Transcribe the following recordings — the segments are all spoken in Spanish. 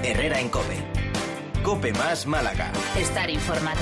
Herrera en COPE. COPE más Málaga. Estar informado.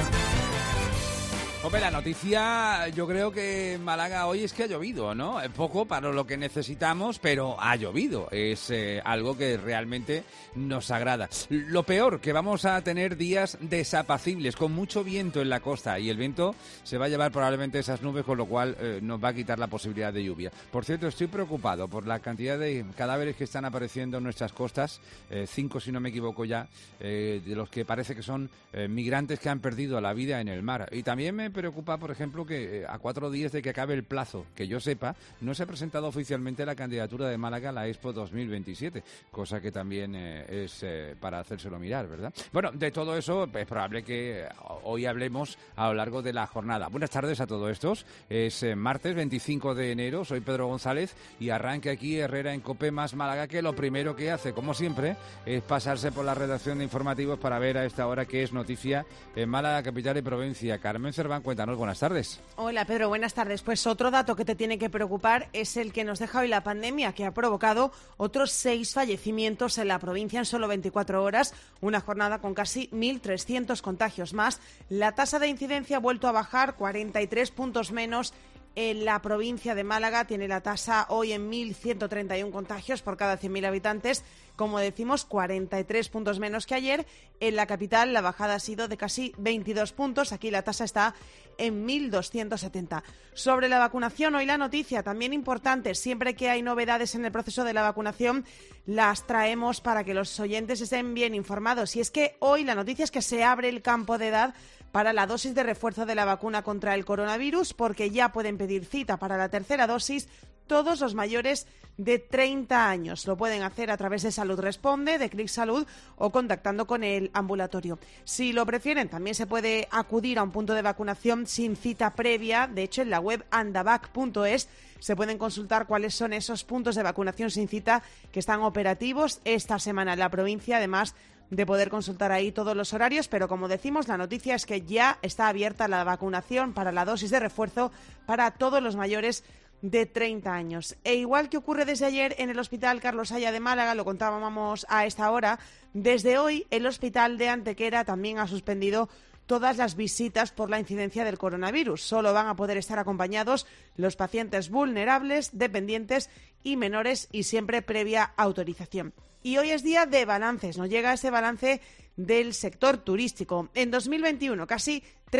Hombre, la noticia, yo creo que en Málaga hoy es que ha llovido, ¿no? Poco para lo que necesitamos, pero ha llovido. Es algo que realmente nos agrada. Lo peor, que vamos a tener días desapacibles, con mucho viento en la costa, y el viento se va a llevar probablemente esas nubes, con lo cual nos va a quitar la posibilidad de lluvia. Por cierto, estoy preocupado por la cantidad de cadáveres que están apareciendo en nuestras costas, 5 si no me equivoco ya, de los que parece que son migrantes que han perdido la vida en el mar. Y también me preocupa, por ejemplo, que a 4 días de que acabe el plazo, que yo sepa, no se ha presentado oficialmente la candidatura de Málaga a la Expo 2027, cosa que también es para hacérselo mirar, ¿verdad? Bueno, de todo eso es probable que hoy hablemos a lo largo de la jornada. Buenas tardes a todos estos. Es martes 25 de enero, soy Pedro González y arranque aquí Herrera en COPE más Málaga, que lo primero que hace, como siempre, es pasarse por la redacción de informativos para ver a esta hora qué es noticia en Málaga, capital y provincia. Carmen Cerván, cuéntanos, buenas tardes. Hola Pedro, buenas tardes. Pues otro dato que te tiene que preocupar es el que nos deja hoy la pandemia, que ha provocado otros 6 fallecimientos en la provincia en solo 24 horas, una jornada con casi 1.300 contagios más. La tasa de incidencia ha vuelto a bajar, 43 puntos menos. En la provincia de Málaga tiene la tasa hoy en 1.131 contagios por cada 100.000 habitantes. Como decimos, 43 puntos menos que ayer. En la capital la bajada ha sido de casi 22 puntos. Aquí la tasa está en 1.270. Sobre la vacunación, hoy la noticia también importante. Siempre que hay novedades en el proceso de la vacunación, las traemos para que los oyentes estén bien informados. Y es que hoy la noticia es que se abre el campo de edad para la dosis de refuerzo de la vacuna contra el coronavirus, porque ya pueden pedir cita para la tercera dosis todos los mayores de 30 años. Lo pueden hacer a través de Salud Responde, de Clic Salud o contactando con el ambulatorio. Si lo prefieren, también se puede acudir a un punto de vacunación sin cita previa. De hecho, en la web andavac.es se pueden consultar cuáles son esos puntos de vacunación sin cita que están operativos esta semana en la provincia, además de poder consultar ahí todos los horarios, pero como decimos, la noticia es que ya está abierta la vacunación para la dosis de refuerzo para todos los mayores de 30 años. E igual que ocurre desde ayer en el Hospital Carlos Haya de Málaga, lo contábamos a esta hora, desde hoy el Hospital de Antequera también ha suspendido todas las visitas por la incidencia del coronavirus. Solo van a poder estar acompañados los pacientes vulnerables, dependientes y menores, y siempre previa autorización. Y hoy es día de balances, nos llega ese balance del sector turístico. En 2021, casi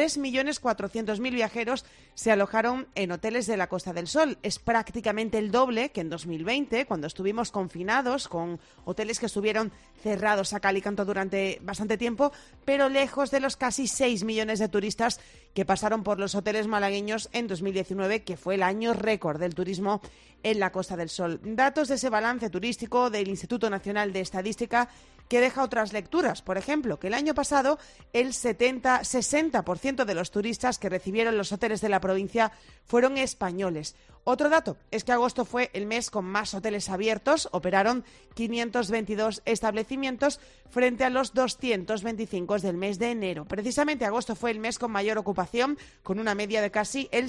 3.400.000 viajeros se alojaron en hoteles de la Costa del Sol. Es prácticamente el doble que en 2020, cuando estuvimos confinados, con hoteles que estuvieron cerrados a cal y canto durante bastante tiempo, pero lejos de los casi 6 millones de turistas que pasaron por los hoteles malagueños en 2019, que fue el año récord del turismo en la Costa del Sol. Datos de ese balance turístico del Instituto Nacional de Estadística, que deja otras lecturas. Por ejemplo, que el año pasado el 60% de los turistas que recibieron los hoteles de la provincia fueron españoles. Otro dato es que agosto fue el mes con más hoteles abiertos, operaron 522 establecimientos frente a los 225 del mes de enero. Precisamente agosto fue el mes con mayor ocupación, con una media de casi el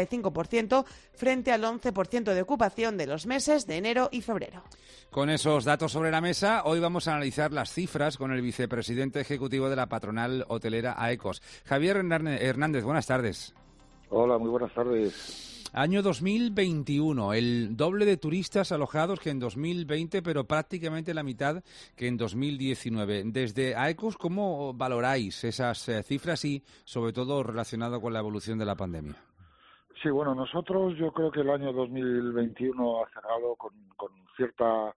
75% frente al 11% de ocupación de los meses de enero y febrero. Con esos datos sobre la mesa, hoy vamos a analizar las cifras con el vicepresidente ejecutivo de la patronal hotelera AECOS. Javier Hernández, buenas tardes. Hola, muy buenas tardes. Año 2021, el doble de turistas alojados que en 2020, pero prácticamente la mitad que en 2019. Desde AECOS, ¿cómo valoráis esas cifras y, sobre todo, relacionado con la evolución de la pandemia? Sí, bueno, nosotros yo creo que el año 2021 ha cerrado con cierta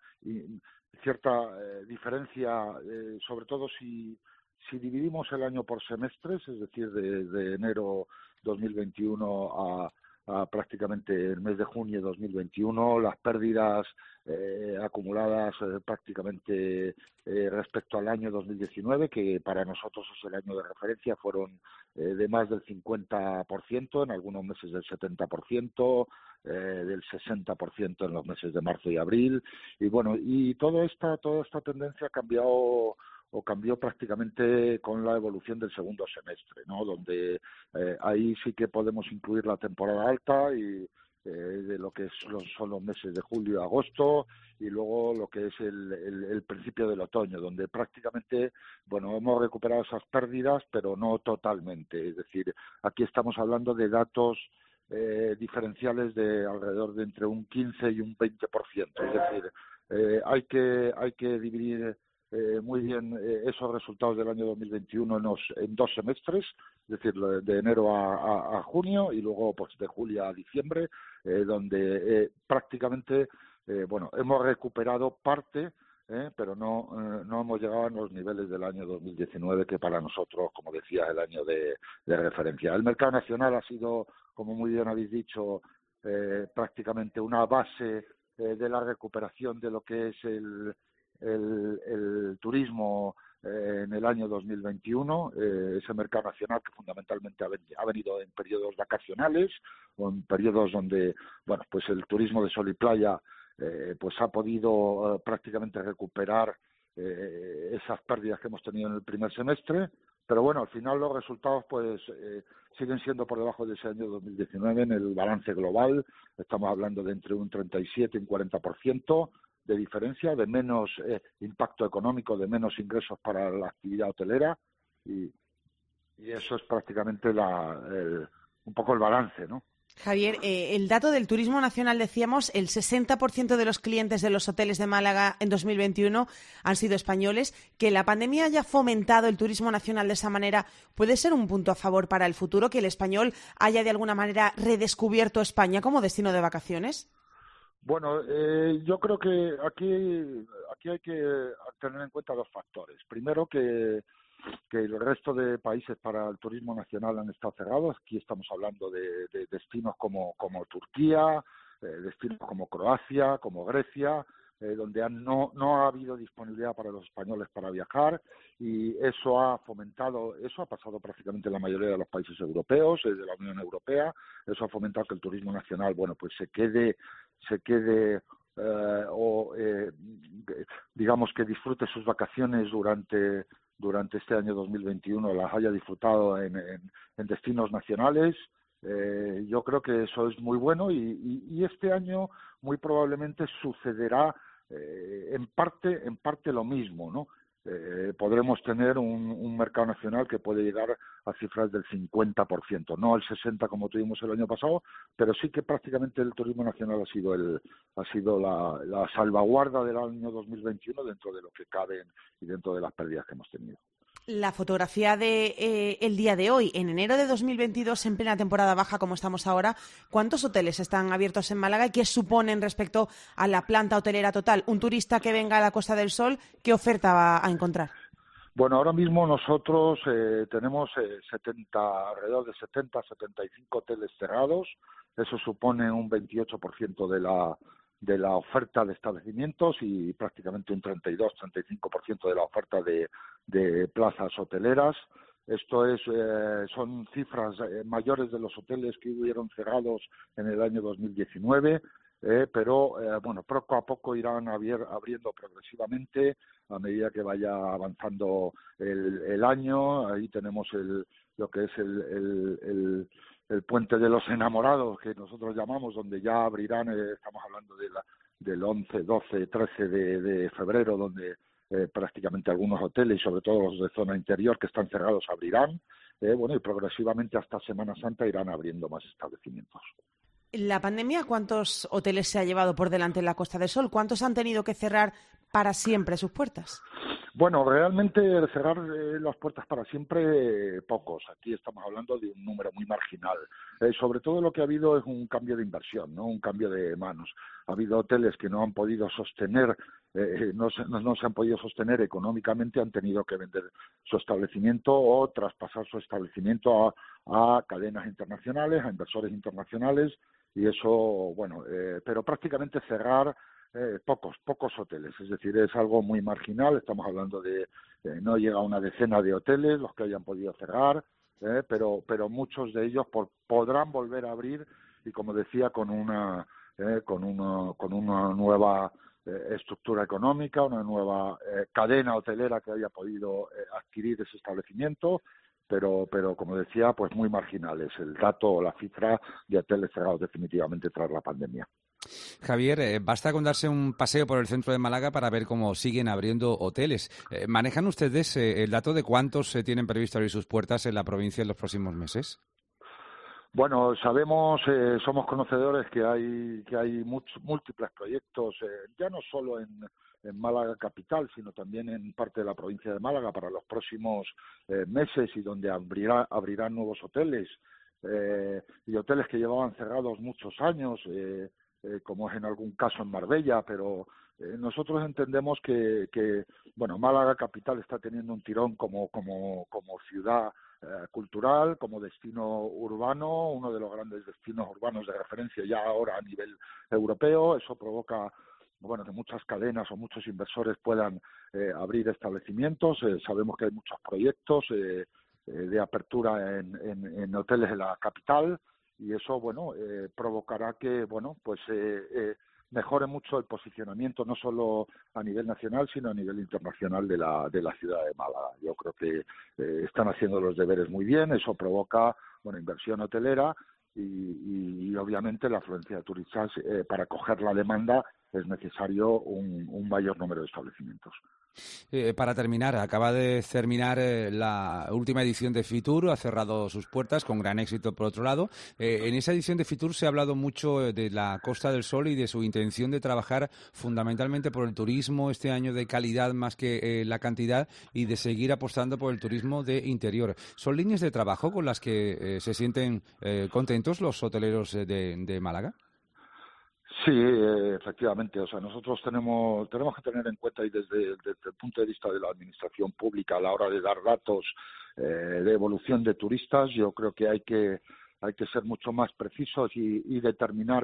diferencia, sobre todo si dividimos el año por semestres, es decir, de enero 2021 a prácticamente el mes de junio de 2021, las pérdidas acumuladas prácticamente respecto al año 2019, que para nosotros es el año de referencia, fueron de más del 50%, en algunos meses del 70%, del 60% en los meses de marzo y abril, y bueno, y toda esta tendencia cambió prácticamente con la evolución del segundo semestre, ¿no? Donde ahí sí que podemos incluir la temporada alta y de lo que son los meses de julio y agosto, y luego lo que es el principio del otoño, donde prácticamente, bueno, hemos recuperado esas pérdidas, pero no totalmente. Es decir, aquí estamos hablando de datos diferenciales de alrededor de entre un 15 y un 20%. Es decir, hay que dividir muy bien esos resultados del año 2021 en 2 semestres, es decir, de enero a junio y luego pues de julio a diciembre, donde prácticamente hemos recuperado parte, pero no hemos llegado a los niveles del año 2019, que para nosotros, como decía, es el año de referencia. El mercado nacional ha sido, como muy bien habéis dicho, prácticamente una base de la recuperación de lo que es el turismo en el año 2021, ese mercado nacional que fundamentalmente ha venido en periodos vacacionales o en periodos donde, bueno, pues el turismo de sol y playa pues ha podido prácticamente recuperar esas pérdidas que hemos tenido en el primer semestre, pero bueno, al final los resultados pues siguen siendo por debajo de ese año 2019 en el balance global. Estamos hablando de entre un 37 y un 40% de diferencia, de menos impacto económico, de menos ingresos para la actividad hotelera, y eso es prácticamente un poco el balance, ¿no? Javier, el dato del turismo nacional, decíamos, el 60% de los clientes de los hoteles de Málaga en 2021 han sido españoles. Que la pandemia haya fomentado el turismo nacional de esa manera, ¿puede ser un punto a favor para el futuro, que el español haya de alguna manera redescubierto España como destino de vacaciones? Bueno, yo creo que aquí hay que tener en cuenta 2 factores. Primero, que el resto de países para el turismo nacional han estado cerrados. Aquí estamos hablando de destinos como Turquía, destinos como Croacia, como Grecia, donde no ha habido disponibilidad para los españoles para viajar, y eso ha pasado prácticamente en la mayoría de los países europeos, de la Unión Europea. Eso ha fomentado que el turismo nacional, bueno, pues se quede digamos que disfrute sus vacaciones durante este año 2021, las haya disfrutado en destinos nacionales. Yo creo que eso es muy bueno, y este año muy probablemente sucederá en parte lo mismo, ¿no? Podremos tener un mercado nacional que puede llegar a cifras del 50%, no el 60% como tuvimos el año pasado, pero sí que prácticamente el turismo nacional ha sido la salvaguarda del año 2021 dentro de lo que cabe y dentro de las pérdidas que hemos tenido. La fotografía de el día de hoy, en enero de 2022, en plena temporada baja como estamos ahora, ¿cuántos hoteles están abiertos en Málaga y qué suponen respecto a la planta hotelera total? Un turista que venga a la Costa del Sol, ¿qué oferta va a encontrar? Bueno, ahora mismo nosotros tenemos alrededor de 75 hoteles cerrados. Eso supone un 28% de la oferta de establecimientos y prácticamente un 32-35% de la oferta de plazas hoteleras. Esto son cifras mayores de los hoteles que hubieron cerrados en el año 2019, pero bueno, poco a poco irán abriendo progresivamente a medida que vaya avanzando el año. Ahí tenemos lo que es el puente de los enamorados, que nosotros llamamos, donde ya abrirán, estamos hablando del 11, 12, 13 de febrero, donde prácticamente algunos hoteles, y sobre todo los de zona interior que están cerrados, abrirán. Y progresivamente hasta Semana Santa irán abriendo más establecimientos. ¿La pandemia cuántos hoteles se ha llevado por delante en la Costa del Sol? ¿Cuántos han tenido que cerrar para siempre sus puertas? Bueno, realmente cerrar las puertas para siempre, pocos. Aquí estamos hablando de un número muy marginal. Sobre todo lo que ha habido es un cambio de inversión, ¿no? Un cambio de manos. Ha habido hoteles que no han podido sostener, no se han podido sostener económicamente, han tenido que vender su establecimiento o traspasar su establecimiento a cadenas internacionales, a inversores internacionales, y eso, bueno, pero prácticamente cerrar pocos hoteles, es decir, es algo muy marginal. Estamos hablando de no llega a una decena de hoteles los que hayan podido cerrar, pero muchos de ellos podrán volver a abrir, y como decía, con una nueva estructura económica, una nueva cadena hotelera que haya podido adquirir ese establecimiento, pero como decía, pues muy marginales. El dato o la cifra de hoteles cerrados definitivamente tras la pandemia. Javier, basta con darse un paseo por el centro de Málaga para ver cómo siguen abriendo hoteles. ¿Manejan ustedes el dato de cuántos tienen previsto abrir sus puertas en la provincia en los próximos meses? Bueno, sabemos, somos conocedores que hay múltiples proyectos, ya no solo en Málaga capital, sino también en parte de la provincia de Málaga para los próximos meses, y donde abrirán nuevos hoteles y hoteles que llevaban cerrados muchos años, como es en algún caso en Marbella, pero nosotros entendemos que bueno, Málaga capital está teniendo un tirón como ciudad cultural, como destino urbano, uno de los grandes destinos urbanos de referencia ya ahora a nivel europeo. Eso provoca, bueno, que muchas cadenas o muchos inversores puedan abrir establecimientos. Sabemos que hay muchos proyectos de apertura en hoteles en la capital, y eso, bueno, provocará que, bueno, pues mejore mucho el posicionamiento, no solo a nivel nacional, sino a nivel internacional de la ciudad de Málaga. Yo creo que están haciendo los deberes muy bien. Eso provoca, bueno, inversión hotelera y obviamente la afluencia de turistas. Para acoger la demanda es necesario un mayor número de establecimientos. Para terminar, acaba de terminar la última edición de Fitur, ha cerrado sus puertas con gran éxito por otro lado. En esa edición de Fitur se ha hablado mucho de la Costa del Sol y de su intención de trabajar fundamentalmente por el turismo este año de calidad más que la cantidad, y de seguir apostando por el turismo de interior. ¿Son líneas de trabajo con las que se sienten contentos los hoteleros de Málaga? Sí, efectivamente. O sea, nosotros tenemos que tener en cuenta, y desde el punto de vista de la administración pública, a la hora de dar datos de evolución de turistas, yo creo que hay que ser mucho más precisos y determinar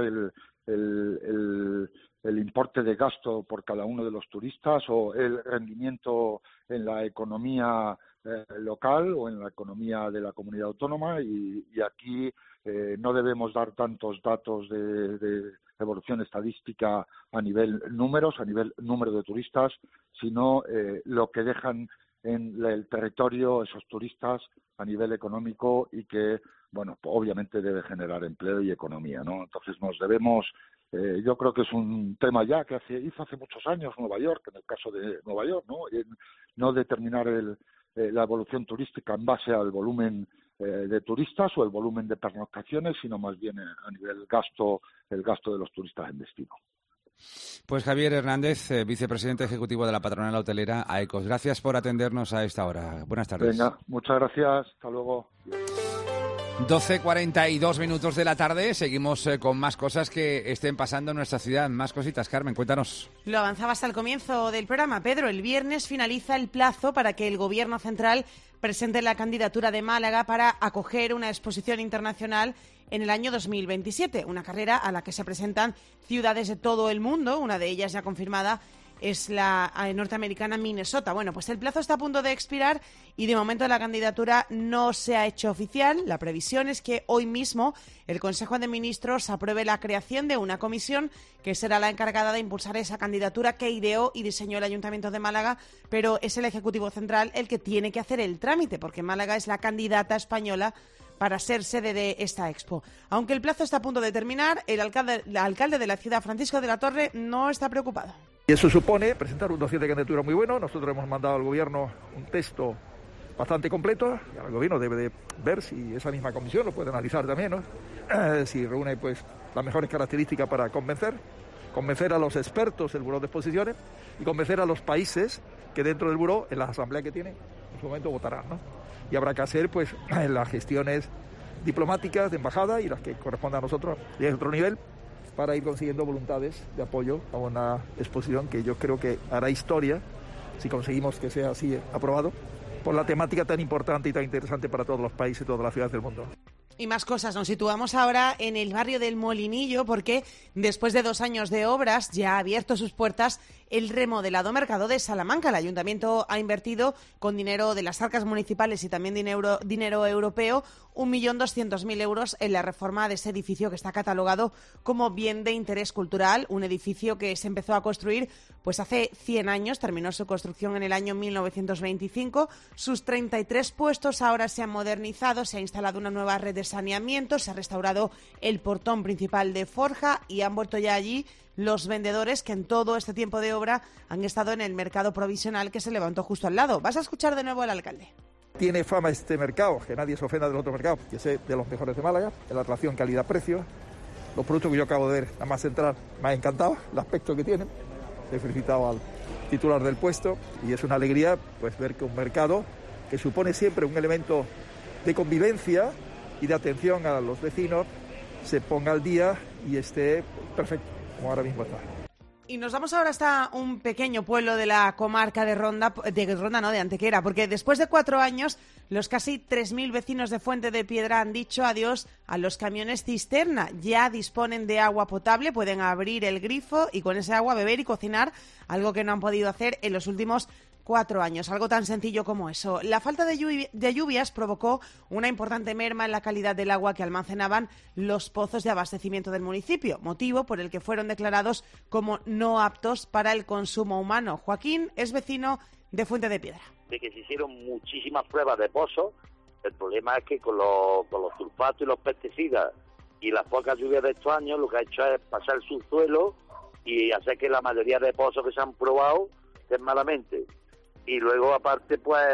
el importe de gasto por cada uno de los turistas, o el rendimiento en la economía local o en la economía de la comunidad autónoma, y aquí no debemos dar tantos datos de evolución estadística a nivel números, a nivel número de turistas, sino lo que dejan en el territorio esos turistas a nivel económico, y que, bueno, obviamente debe generar empleo y economía, ¿no? Entonces nos debemos, yo creo que es un tema ya que hizo hace muchos años Nueva York, en el caso de Nueva York, ¿no? No determinar la evolución turística en base al volumen de turistas o el volumen de pernoctaciones, sino más bien a nivel el gasto de los turistas en destino. Pues Javier Hernández, vicepresidente ejecutivo de la patronal hotelera AECOS, gracias por atendernos a esta hora. Buenas tardes. Venga, muchas gracias. Hasta luego. 12:42 de la tarde, seguimos con más cosas que estén pasando en nuestra ciudad. Más cositas, Carmen, cuéntanos. Lo avanzabas al comienzo del programa, Pedro. El viernes finaliza el plazo para que el Gobierno central presente la candidatura de Málaga para acoger una exposición internacional en el año 2027, una carrera a la que se presentan ciudades de todo el mundo. Una de ellas ya confirmada es la norteamericana Minnesota. Bueno, pues el plazo está a punto de expirar y de momento la candidatura no se ha hecho oficial. La previsión es que hoy mismo el Consejo de Ministros apruebe la creación de una comisión que será la encargada de impulsar esa candidatura que ideó y diseñó el Ayuntamiento de Málaga, pero es el Ejecutivo Central el que tiene que hacer el trámite, porque Málaga es la candidata española para ser sede de esta expo. Aunque el plazo está a punto de terminar, el alcalde de la ciudad, Francisco de la Torre, no está preocupado. Y eso supone presentar un dossier de candidatura muy bueno. Nosotros hemos mandado al Gobierno un texto bastante completo, y el Gobierno debe de ver si esa misma comisión lo puede analizar también, ¿no? Si reúne pues las mejores características para convencer a los expertos del Buró de Exposiciones y convencer a los países que dentro del Buró, en la asamblea que tiene, en su momento votarán, ¿no? Y habrá que hacer pues las gestiones diplomáticas de embajada y las que correspondan a nosotros y a otro nivel, para ir consiguiendo voluntades de apoyo a una exposición que yo creo que hará historia si conseguimos que sea así aprobado, por la temática tan importante y tan interesante para todos los países y todas las ciudades del mundo. Y más cosas, nos situamos ahora en el barrio del Molinillo porque después de 2 años de obras ya ha abierto sus puertas el remodelado mercado de Salamanca. El ayuntamiento ha invertido con dinero de las arcas municipales y también dinero europeo 1.200.000 euros en la reforma de ese edificio que está catalogado como bien de interés cultural, un edificio que se empezó a construir pues hace 100 años, terminó su construcción en el año 1925. Sus 33 puestos ahora se han modernizado, se ha instalado una nueva red de saneamiento, se ha restaurado el portón principal de forja y han vuelto ya allí los vendedores que en todo este tiempo de obra han estado en el mercado provisional que se levantó justo al lado. Vas a escuchar de nuevo al alcalde. Tiene fama este mercado, que nadie se ofenda del otro mercado, que es de los mejores de Málaga, en la relación calidad-precio. Los productos que yo acabo de ver, nada más entrar, me ha encantado el aspecto que tienen. He felicitado al titular del puesto y es una alegría pues ver que un mercado que supone siempre un elemento de convivencia y de atención a los vecinos se ponga al día y esté perfecto, como ahora mismo está. Y nos vamos ahora hasta un pequeño pueblo de la comarca de Antequera, porque después de 4 años, los casi 3.000 vecinos de Fuente de Piedra han dicho adiós a los camiones cisterna. Ya disponen de agua potable, pueden abrir el grifo y con ese agua beber y cocinar, algo que no han podido hacer en los últimos 4 años, algo tan sencillo como eso. La falta de lluvias provocó una importante merma en la calidad del agua que almacenaban los pozos de abastecimiento del municipio, motivo por el que fueron declarados como no aptos para el consumo humano. Joaquín es vecino de Fuente de Piedra. De que se hicieron muchísimas pruebas de pozos, el problema es que con los sulfatos y los pesticidas y las pocas lluvias de estos años lo que ha hecho es pasar el subsuelo y hacer que la mayoría de pozos que se han probado estén malamente. Y luego, aparte, pues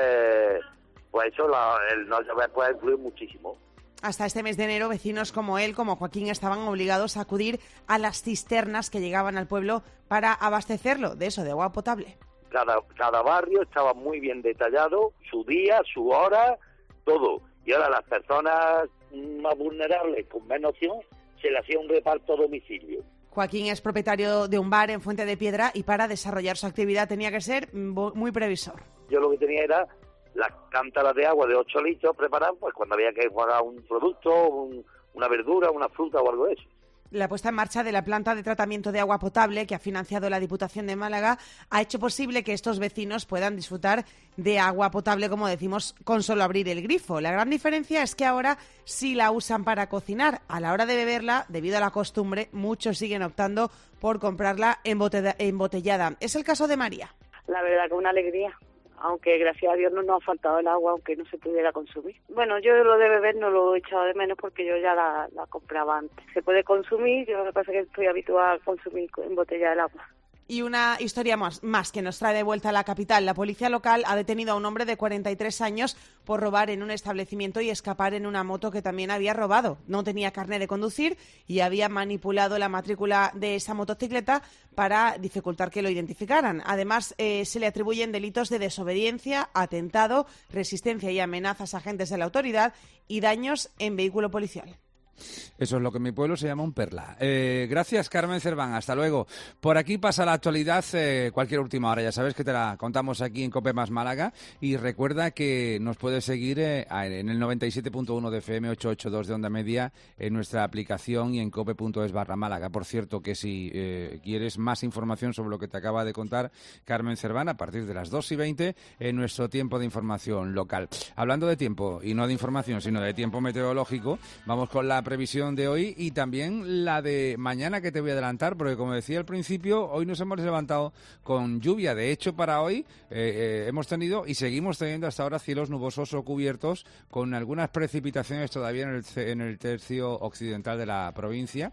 eso, el no llover puede influir muchísimo. Hasta este mes de enero, vecinos como él, como Joaquín, estaban obligados a acudir a las cisternas que llegaban al pueblo para abastecerlo de agua potable. Cada barrio estaba muy bien detallado, su día, su hora, todo. Y ahora las personas más vulnerables, con menos opción, se le hacía un reparto a domicilio. Joaquín es propietario de un bar en Fuente de Piedra y para desarrollar su actividad tenía que ser muy previsor. Yo lo que tenía era las cántaras de agua de 8 litros preparadas pues cuando había que enjuagar un producto, una verdura, una fruta o algo de eso. La puesta en marcha de la planta de tratamiento de agua potable que ha financiado la Diputación de Málaga ha hecho posible que estos vecinos puedan disfrutar de agua potable, como decimos, con solo abrir el grifo. La gran diferencia es que ahora sí la usan para cocinar. A la hora de beberla, debido a la costumbre, muchos siguen optando por comprarla embotellada. Es el caso de María. La verdad que una alegría. Aunque gracias a Dios no nos ha faltado el agua, aunque no se pudiera consumir. Bueno, yo lo de beber no lo he echado de menos porque yo ya la compraba antes. Se puede consumir, yo lo que pasa es que estoy habituada a consumir en botella el agua. Y una historia más que nos trae de vuelta a la capital. La policía local ha detenido a un hombre de 43 años por robar en un establecimiento y escapar en una moto que también había robado. No tenía carné de conducir y había manipulado la matrícula de esa motocicleta para dificultar que lo identificaran. Además, se le atribuyen delitos de desobediencia, atentado, resistencia y amenazas a agentes de la autoridad y daños en vehículo policial. Eso es lo que en mi pueblo se llama un perla. Gracias, Carmen Cerván. Hasta luego. Por aquí pasa la actualidad, cualquier última hora. Ya sabes que te la contamos aquí en COPE Más Málaga. Y recuerda que nos puedes seguir en el 97.1 de FM, 882 de Onda Media, en nuestra aplicación y en cope.es/Málaga. Por cierto, que si quieres más información sobre lo que te acaba de contar Carmen Cerván, a partir de las 2:20 en nuestro tiempo de información local. Hablando de tiempo, y no de información, sino de tiempo meteorológico, vamos con la previsión de hoy y también la de mañana, que te voy a adelantar, porque como decía al principio, hoy nos hemos levantado con lluvia. De hecho, para hoy hemos tenido y seguimos teniendo hasta ahora cielos nubosos o cubiertos con algunas precipitaciones todavía en el tercio occidental de la provincia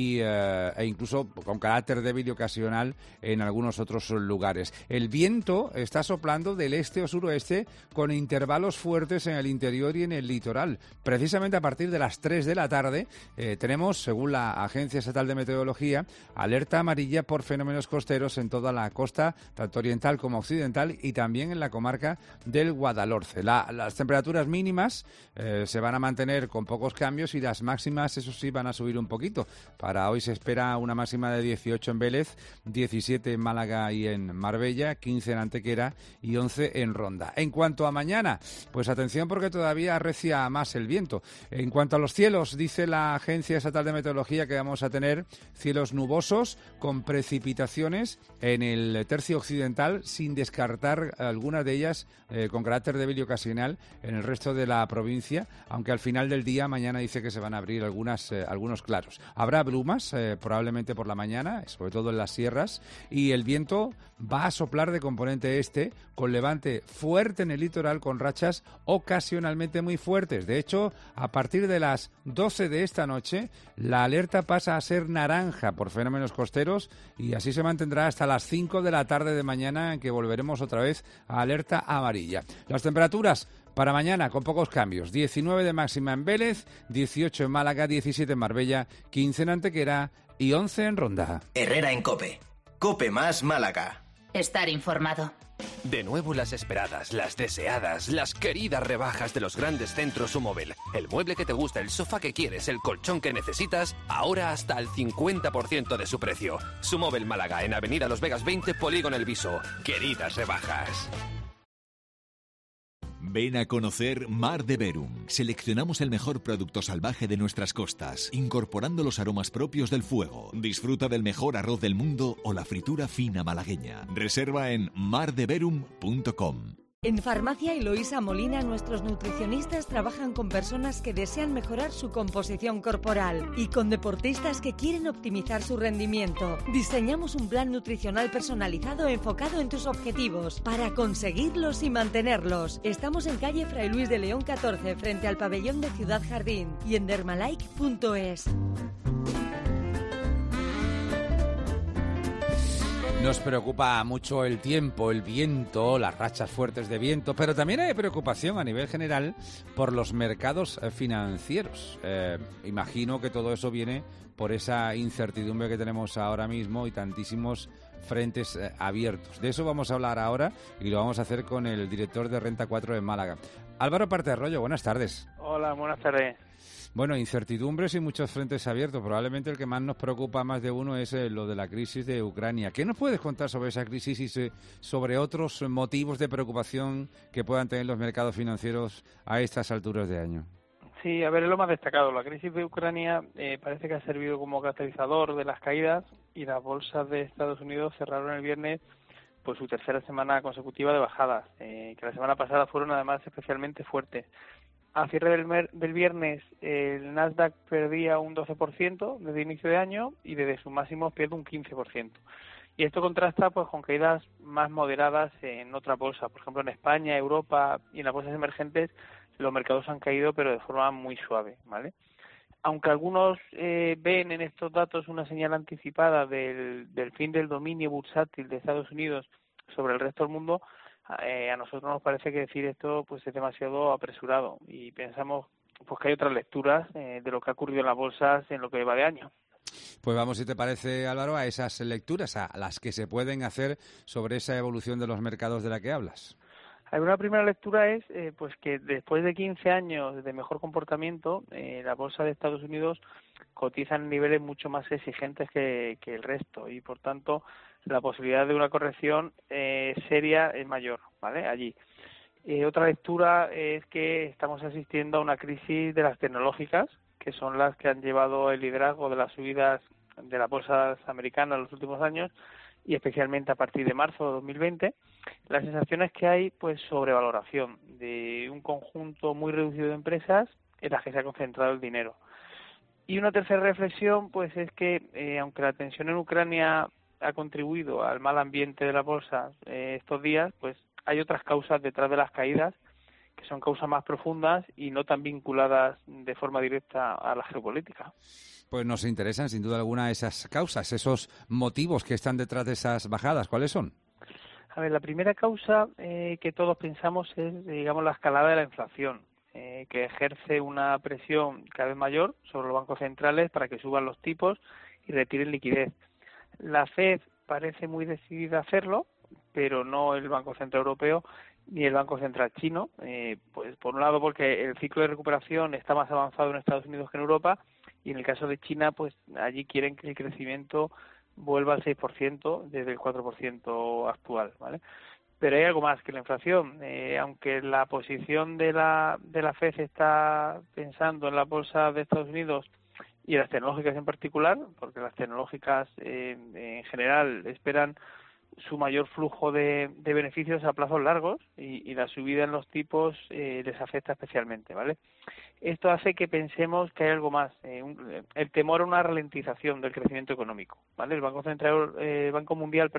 e incluso con carácter débil y ocasional en algunos otros lugares. El viento está soplando del este o suroeste con intervalos fuertes en el interior y en el litoral. Precisamente a partir de las 3 de la tarde tarde tenemos, según la Agencia Estatal de Meteorología, alerta amarilla por fenómenos costeros en toda la costa, tanto oriental como occidental, y también en la comarca del Guadalhorce. Las temperaturas mínimas se van a mantener con pocos cambios y las máximas, eso sí, van a subir un poquito. Para hoy se espera una máxima de 18 en Vélez, 17 en Málaga y en Marbella, 15 en Antequera y 11 en Ronda. En cuanto a mañana, pues atención porque todavía arrecia más el viento. En cuanto a los cielos, dice la Agencia Estatal de Meteorología que vamos a tener cielos nubosos con precipitaciones en el tercio occidental, sin descartar algunas de ellas con carácter débil y ocasional en el resto de la provincia, aunque al final del día, mañana dice que se van a abrir algunos claros. Habrá brumas, probablemente por la mañana, sobre todo en las sierras, y el viento va a soplar de componente este, con levante fuerte en el litoral, con rachas ocasionalmente muy fuertes. De hecho, a partir de las 12 de esta noche, la alerta pasa a ser naranja por fenómenos costeros y así se mantendrá hasta las 5 de la tarde de mañana, en que volveremos otra vez a alerta amarilla. Las temperaturas para mañana con pocos cambios: 19 de máxima en Vélez, 18 en Málaga, 17 en Marbella, 15 en Antequera y 11 en Ronda. Herrera en COPE. COPE más Málaga. Estar informado. De nuevo las esperadas, las deseadas, las queridas rebajas de los grandes centros Sumóvel. El mueble que te gusta, el sofá que quieres, el colchón que necesitas, ahora hasta el 50% de su precio. Sumóvel Málaga, en Avenida Los Vegas 20, Polígono El Viso. Queridas rebajas. Ven a conocer Mar de Verum. Seleccionamos el mejor producto salvaje de nuestras costas, incorporando los aromas propios del fuego. Disfruta del mejor arroz del mundo o la fritura fina malagueña. Reserva en mardeverum.com. En Farmacia Eloísa Molina, nuestros nutricionistas trabajan con personas que desean mejorar su composición corporal y con deportistas que quieren optimizar su rendimiento. Diseñamos un plan nutricional personalizado enfocado en tus objetivos para conseguirlos y mantenerlos. Estamos en calle Fray Luis de León 14, frente al pabellón de Ciudad Jardín, y en dermalike.es. Nos preocupa mucho el tiempo, el viento, las rachas fuertes de viento, pero también hay preocupación a nivel general por los mercados financieros. Imagino que todo eso viene por esa incertidumbre que tenemos ahora mismo y tantísimos frentes abiertos. De eso vamos a hablar ahora y lo vamos a hacer con el director de Renta 4 en Málaga. Álvaro Parterroyo, buenas tardes. Hola, buenas tardes. Bueno, incertidumbres y muchos frentes abiertos. Probablemente el que más nos preocupa a más de uno es lo de la crisis de Ucrania. ¿Qué nos puedes contar sobre esa crisis y sobre otros motivos de preocupación que puedan tener los mercados financieros a estas alturas de año? Sí, a ver, es lo más destacado. La crisis de Ucrania parece que ha servido como catalizador de las caídas, y las bolsas de Estados Unidos cerraron el viernes pues su tercera semana consecutiva de bajadas, que la semana pasada fueron además especialmente fuertes. A cierre del viernes, el Nasdaq perdía un 12% desde inicio de año y desde sus máximos pierde un 15%. Y esto contrasta pues con caídas más moderadas en otras bolsas. Por ejemplo, en España, Europa y en las bolsas emergentes los mercados han caído, pero de forma muy suave, ¿vale? Aunque algunos ven en estos datos una señal anticipada del fin del dominio bursátil de Estados Unidos sobre el resto del mundo, a nosotros nos parece que decir esto pues es demasiado apresurado, y pensamos pues que hay otras lecturas de lo que ha ocurrido en las bolsas en lo que va de año. Pues vamos, si te parece, Álvaro, a esas lecturas, a las que se pueden hacer sobre esa evolución de los mercados de la que hablas. Una primera lectura es pues que después de 15 años de mejor comportamiento, la bolsa de Estados Unidos cotiza en niveles mucho más exigentes que el resto, y por tanto la posibilidad de una corrección seria es mayor, ¿vale? Allí. Otra lectura es que estamos asistiendo a una crisis de las tecnológicas, que son las que han llevado el liderazgo de las subidas de las bolsas americanas en los últimos años, y especialmente a partir de marzo de 2020. La sensación es que hay pues sobrevaloración de un conjunto muy reducido de empresas en las que se ha concentrado el dinero. Y una tercera reflexión pues es que aunque la tensión en Ucrania ha contribuido al mal ambiente de la bolsa estos días, pues hay otras causas detrás de las caídas que son causas más profundas y no tan vinculadas de forma directa a la geopolítica. Pues nos interesan sin duda alguna esas causas, esos motivos que están detrás de esas bajadas. ¿Cuáles son? A ver, la primera causa que todos pensamos es, digamos, la escalada de la inflación. que ejerce una presión cada vez mayor sobre los bancos centrales para que suban los tipos y retiren liquidez. La Fed parece muy decidida a hacerlo, pero no el Banco Central Europeo ni el Banco Central Chino, pues por un lado porque el ciclo de recuperación está más avanzado en Estados Unidos que en Europa, y en el caso de China, pues allí quieren que el crecimiento vuelva al 6% desde el 4% actual, ¿vale? Pero hay algo más que la inflación. Aunque la posición de la FED está pensando en la bolsa de Estados Unidos y en las tecnológicas en particular, porque las tecnológicas en general esperan su mayor flujo de beneficios a plazos largos, y la subida en los tipos les afecta especialmente, ¿vale? Esto hace que pensemos que hay algo más, el temor a una ralentización del crecimiento económico, ¿vale? El Banco Mundial,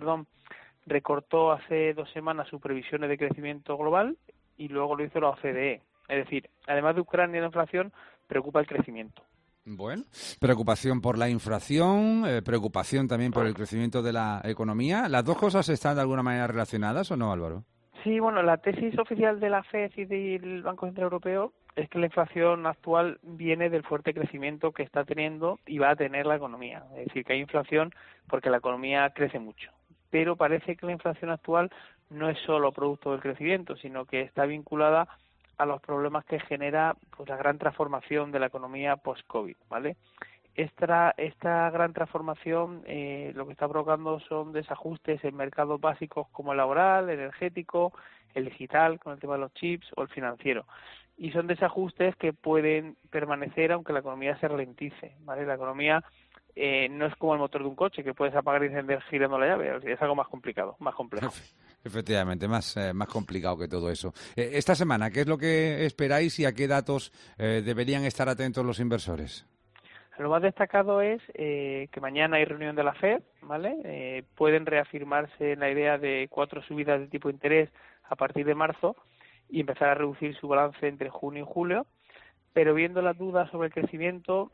recortó hace 2 semanas sus previsiones de crecimiento global y luego lo hizo la OCDE. Es decir, además de Ucrania y la inflación, preocupa el crecimiento. Bueno, preocupación por la inflación, preocupación también por el crecimiento de la economía. ¿Las dos cosas están de alguna manera relacionadas o no, Álvaro? Sí, bueno, la tesis oficial de la FED y del Banco Central Europeo es que la inflación actual viene del fuerte crecimiento que está teniendo y va a tener la economía. Es decir, que hay inflación porque la economía crece mucho. Pero parece que la inflación actual no es solo producto del crecimiento, sino que está vinculada a los problemas que genera pues la gran transformación de la economía post-COVID, ¿vale? Esta gran transformación lo que está provocando son desajustes en mercados básicos como el laboral, el energético, el digital, con el tema de los chips, o el financiero. Y son desajustes que pueden permanecer aunque la economía se ralentice, ¿vale? La economía no es como el motor de un coche, que puedes apagar y encender girando la llave. Es algo más complicado, más complejo. Efectivamente, más complicado que todo eso. Esta semana, ¿qué es lo que esperáis y a qué datos deberían estar atentos los inversores? Lo más destacado es que mañana hay reunión de la FED, ¿vale? Pueden reafirmarse en la idea de 4 subidas de tipo de interés a partir de marzo y empezar a reducir su balance entre junio y julio. Pero viendo las dudas sobre el crecimiento,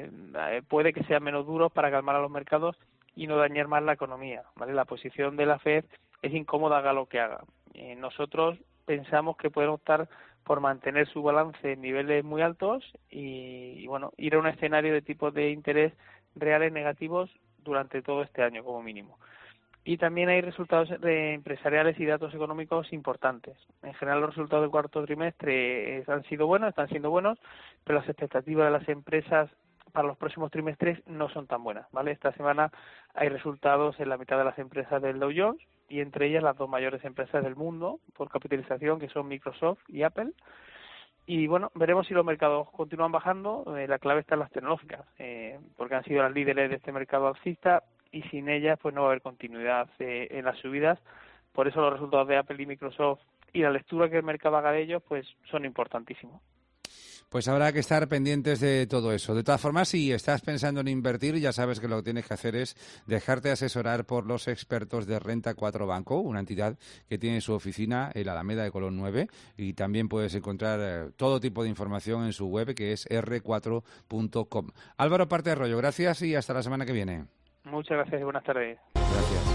puede que sean menos duros para calmar a los mercados y no dañar más la economía, ¿vale? La posición de la FED es incómoda, haga lo que haga. Nosotros pensamos que pueden optar por mantener su balance en niveles muy altos y bueno, ir a un escenario de tipos de interés reales negativos durante todo este año como mínimo. Y también hay resultados empresariales y datos económicos importantes. En general los resultados del cuarto trimestre están siendo buenos, pero las expectativas de las empresas para los próximos trimestres no son tan buenas, ¿vale? Esta semana hay resultados en la mitad de las empresas del Dow Jones y entre ellas las 2 mayores empresas del mundo por capitalización, que son Microsoft y Apple. Y bueno, veremos si los mercados continúan bajando. La clave está en las tecnológicas, porque han sido las líderes de este mercado alcista y sin ellas pues no va a haber continuidad en las subidas. Por eso los resultados de Apple y Microsoft y la lectura que el mercado haga de ellos pues son importantísimos. Pues habrá que estar pendientes de todo eso. De todas formas, si estás pensando en invertir, ya sabes que lo que tienes que hacer es dejarte asesorar por los expertos de Renta 4 Banco, una entidad que tiene su oficina en la Alameda de Colón 9, y también puedes encontrar todo tipo de información en su web, que es r4.com. Álvaro Parte de Arroyo, gracias y hasta la semana que viene. Muchas gracias y buenas tardes. Gracias.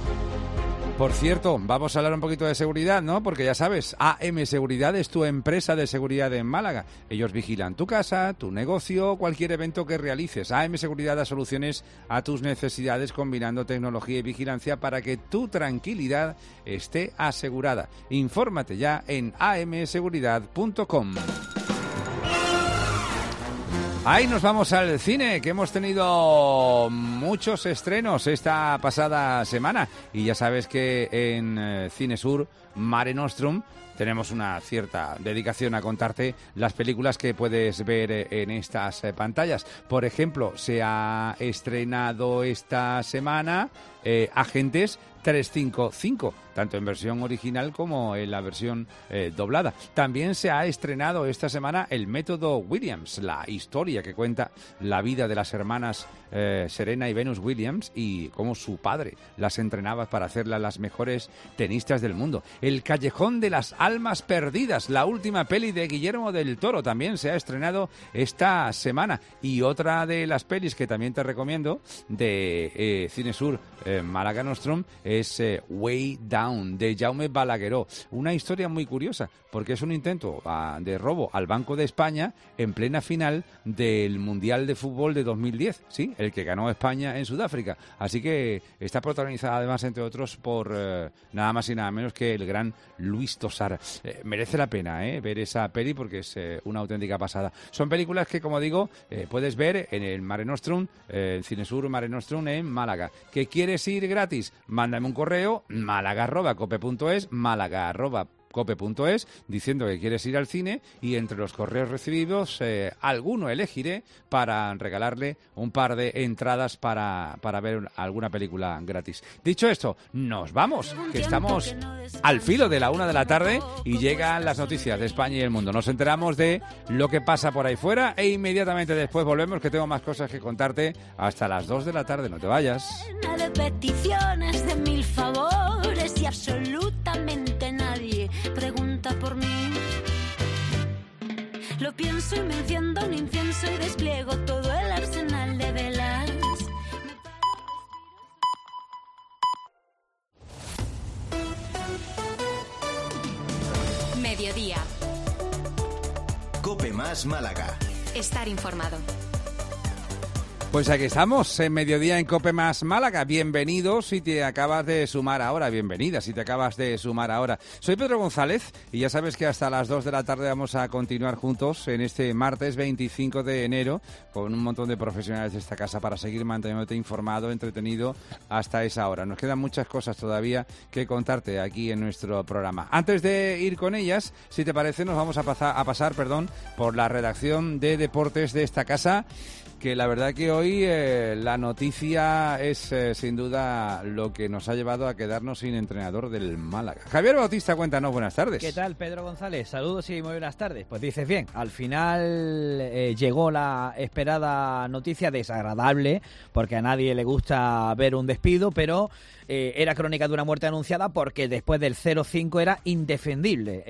Por cierto, vamos a hablar un poquito de seguridad, ¿no? Porque ya sabes, AM Seguridad es tu empresa de seguridad en Málaga. Ellos vigilan tu casa, tu negocio, cualquier evento que realices. AM Seguridad da soluciones a tus necesidades combinando tecnología y vigilancia para que tu tranquilidad esté asegurada. Infórmate ya en amseguridad.com. Ahí nos vamos al cine, que hemos tenido muchos estrenos esta pasada semana. Y ya sabes que en Cinesur, Mare Nostrum, tenemos una cierta dedicación a contarte las películas que puedes ver en estas pantallas. Por ejemplo, se ha estrenado esta semana Agentes 355, tanto en versión original como en la versión doblada. También se ha estrenado esta semana El Método Williams, la historia que cuenta la vida de las hermanas Serena y Venus Williams y cómo su padre las entrenaba para hacerlas las mejores tenistas del mundo. El Callejón de las Almas Perdidas, la última peli de Guillermo del Toro, también se ha estrenado esta semana. Y otra de las pelis que también te recomiendo de Cinesur Málaga Nostrum es Way Down, de Jaume Balagueró. Una historia muy curiosa, porque es un intento de robo al Banco de España en plena final del Mundial de Fútbol de 2010, ¿sí? El que ganó España en Sudáfrica. Así que está protagonizada además, entre otros, por nada más y nada menos que el gran Luis Tosar. Merece la pena ver esa peli porque es una auténtica pasada. Son películas que, como digo, puedes ver en el Mare Nostrum, el Cinesur Mare Nostrum en Málaga. ¿Que quieres ir gratis? Mándame un correo, málaga@cope.es, málaga@cope.es, diciendo que quieres ir al cine, y entre los correos recibidos alguno elegiré para regalarle un par de entradas para ver alguna película gratis. Dicho esto, nos vamos, que estamos al filo de la 1 de la tarde y llegan las noticias de España y el mundo. Nos enteramos de lo que pasa por ahí fuera e inmediatamente después volvemos, que tengo más cosas que contarte hasta las 2 de la tarde. No te vayas. De peticiones, de 1000 favores y absolutamente nadie pregunta por mí. Lo pienso y me enciendo un incienso y despliego todo el arsenal de velas. Mediodía. COPE más Málaga. Estar informado. Pues aquí estamos, en Mediodía en COPE más Málaga. Bienvenidos si te acabas de sumar ahora, bienvenida si te acabas de sumar ahora. Soy Pedro González y ya sabes que hasta las 2 de la tarde vamos a continuar juntos en este martes 25 de enero con un montón de profesionales de esta casa para seguir manteniéndote informado, entretenido hasta esa hora. Nos quedan muchas cosas todavía que contarte aquí en nuestro programa. Antes de ir con ellas, si te parece, nos vamos a pasar por la redacción de deportes de esta casa, que la verdad que hoy la noticia es sin duda lo que nos ha llevado a quedarnos sin entrenador del Málaga. Javier Bautista, cuéntanos, buenas tardes. ¿Qué tal, Pedro González? Saludos y muy buenas tardes. Pues dices bien, al final llegó la esperada noticia, desagradable, porque a nadie le gusta ver un despido, pero era crónica de una muerte anunciada, porque después del 0-5 era indefendible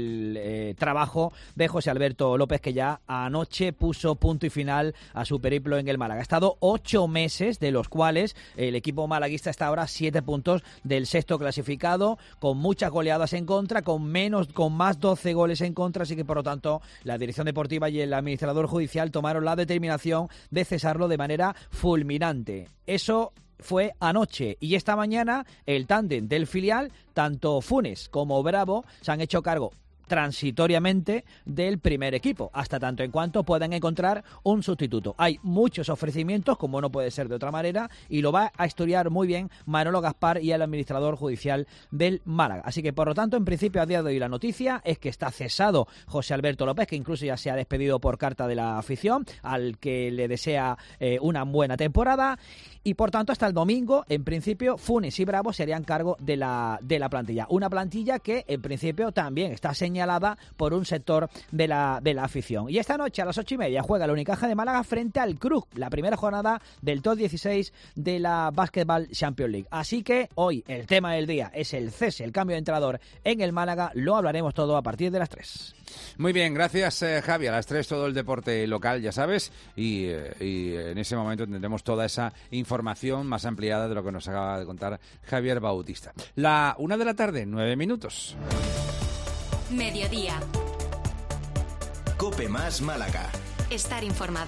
el trabajo de José Alberto López, que ya anoche puso punto y final a su periplo en el Málaga. Ha estado 8 meses, de los cuales el equipo malaguista está ahora a 7 puntos del sexto clasificado, con muchas goleadas en contra, con más 12 goles en contra, así que por lo tanto la dirección deportiva y el administrador judicial tomaron la determinación de cesarlo de manera fulminante. Eso fue anoche, y esta mañana el tándem del filial, tanto Funes como Bravo, se han hecho cargo transitoriamente del primer equipo, hasta tanto en cuanto puedan encontrar un sustituto. Hay muchos ofrecimientos, como no puede ser de otra manera, y lo va a estudiar muy bien Manolo Gaspar y el administrador judicial del Málaga. Así que, por lo tanto, en principio, a día de hoy la noticia es que está cesado José Alberto López, que incluso ya se ha despedido por carta de la afición, al que le desea una buena temporada, y por tanto hasta el domingo, en principio, Funes y Bravo se harían cargo de la plantilla. Una plantilla que, en principio, también está señalada por un sector de la afición. Y esta noche a las 8:30 juega el Unicaja de Málaga frente al Cruz, la primera jornada del top 16 de la Basketball Champions League. Así que hoy el tema del día es el cese, el cambio de entrenador en el Málaga. Lo hablaremos todo a partir de las 3. Muy bien, gracias Javi. A las 3 todo el deporte local, ya sabes, y en ese momento tendremos toda esa información más ampliada de lo que nos acaba de contar Javier Bautista. La 1 de la tarde, 9 minutos. Mediodía. COPE más Málaga. Estar informado.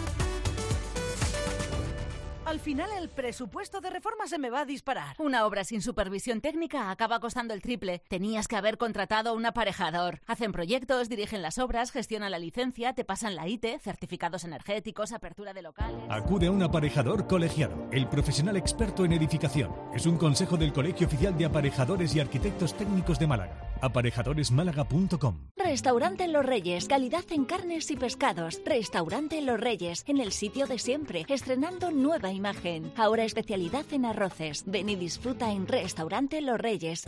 Al final el presupuesto de reforma se me va a disparar. Una obra sin supervisión técnica acaba costando el triple. Tenías que haber contratado un aparejador. Hacen proyectos, dirigen las obras, gestionan la licencia, te pasan la IT, certificados energéticos, apertura de locales... Acude a un aparejador colegiado, el profesional experto en edificación. Es un consejo del Colegio Oficial de Aparejadores y Arquitectos Técnicos de Málaga. Aparejadoresmálaga.com. Restaurante Los Reyes, calidad en carnes y pescados. Restaurante Los Reyes, en el sitio de siempre, estrenando nueva imagen. Ahora especialidad en arroces. Ven y disfruta en Restaurante Los Reyes.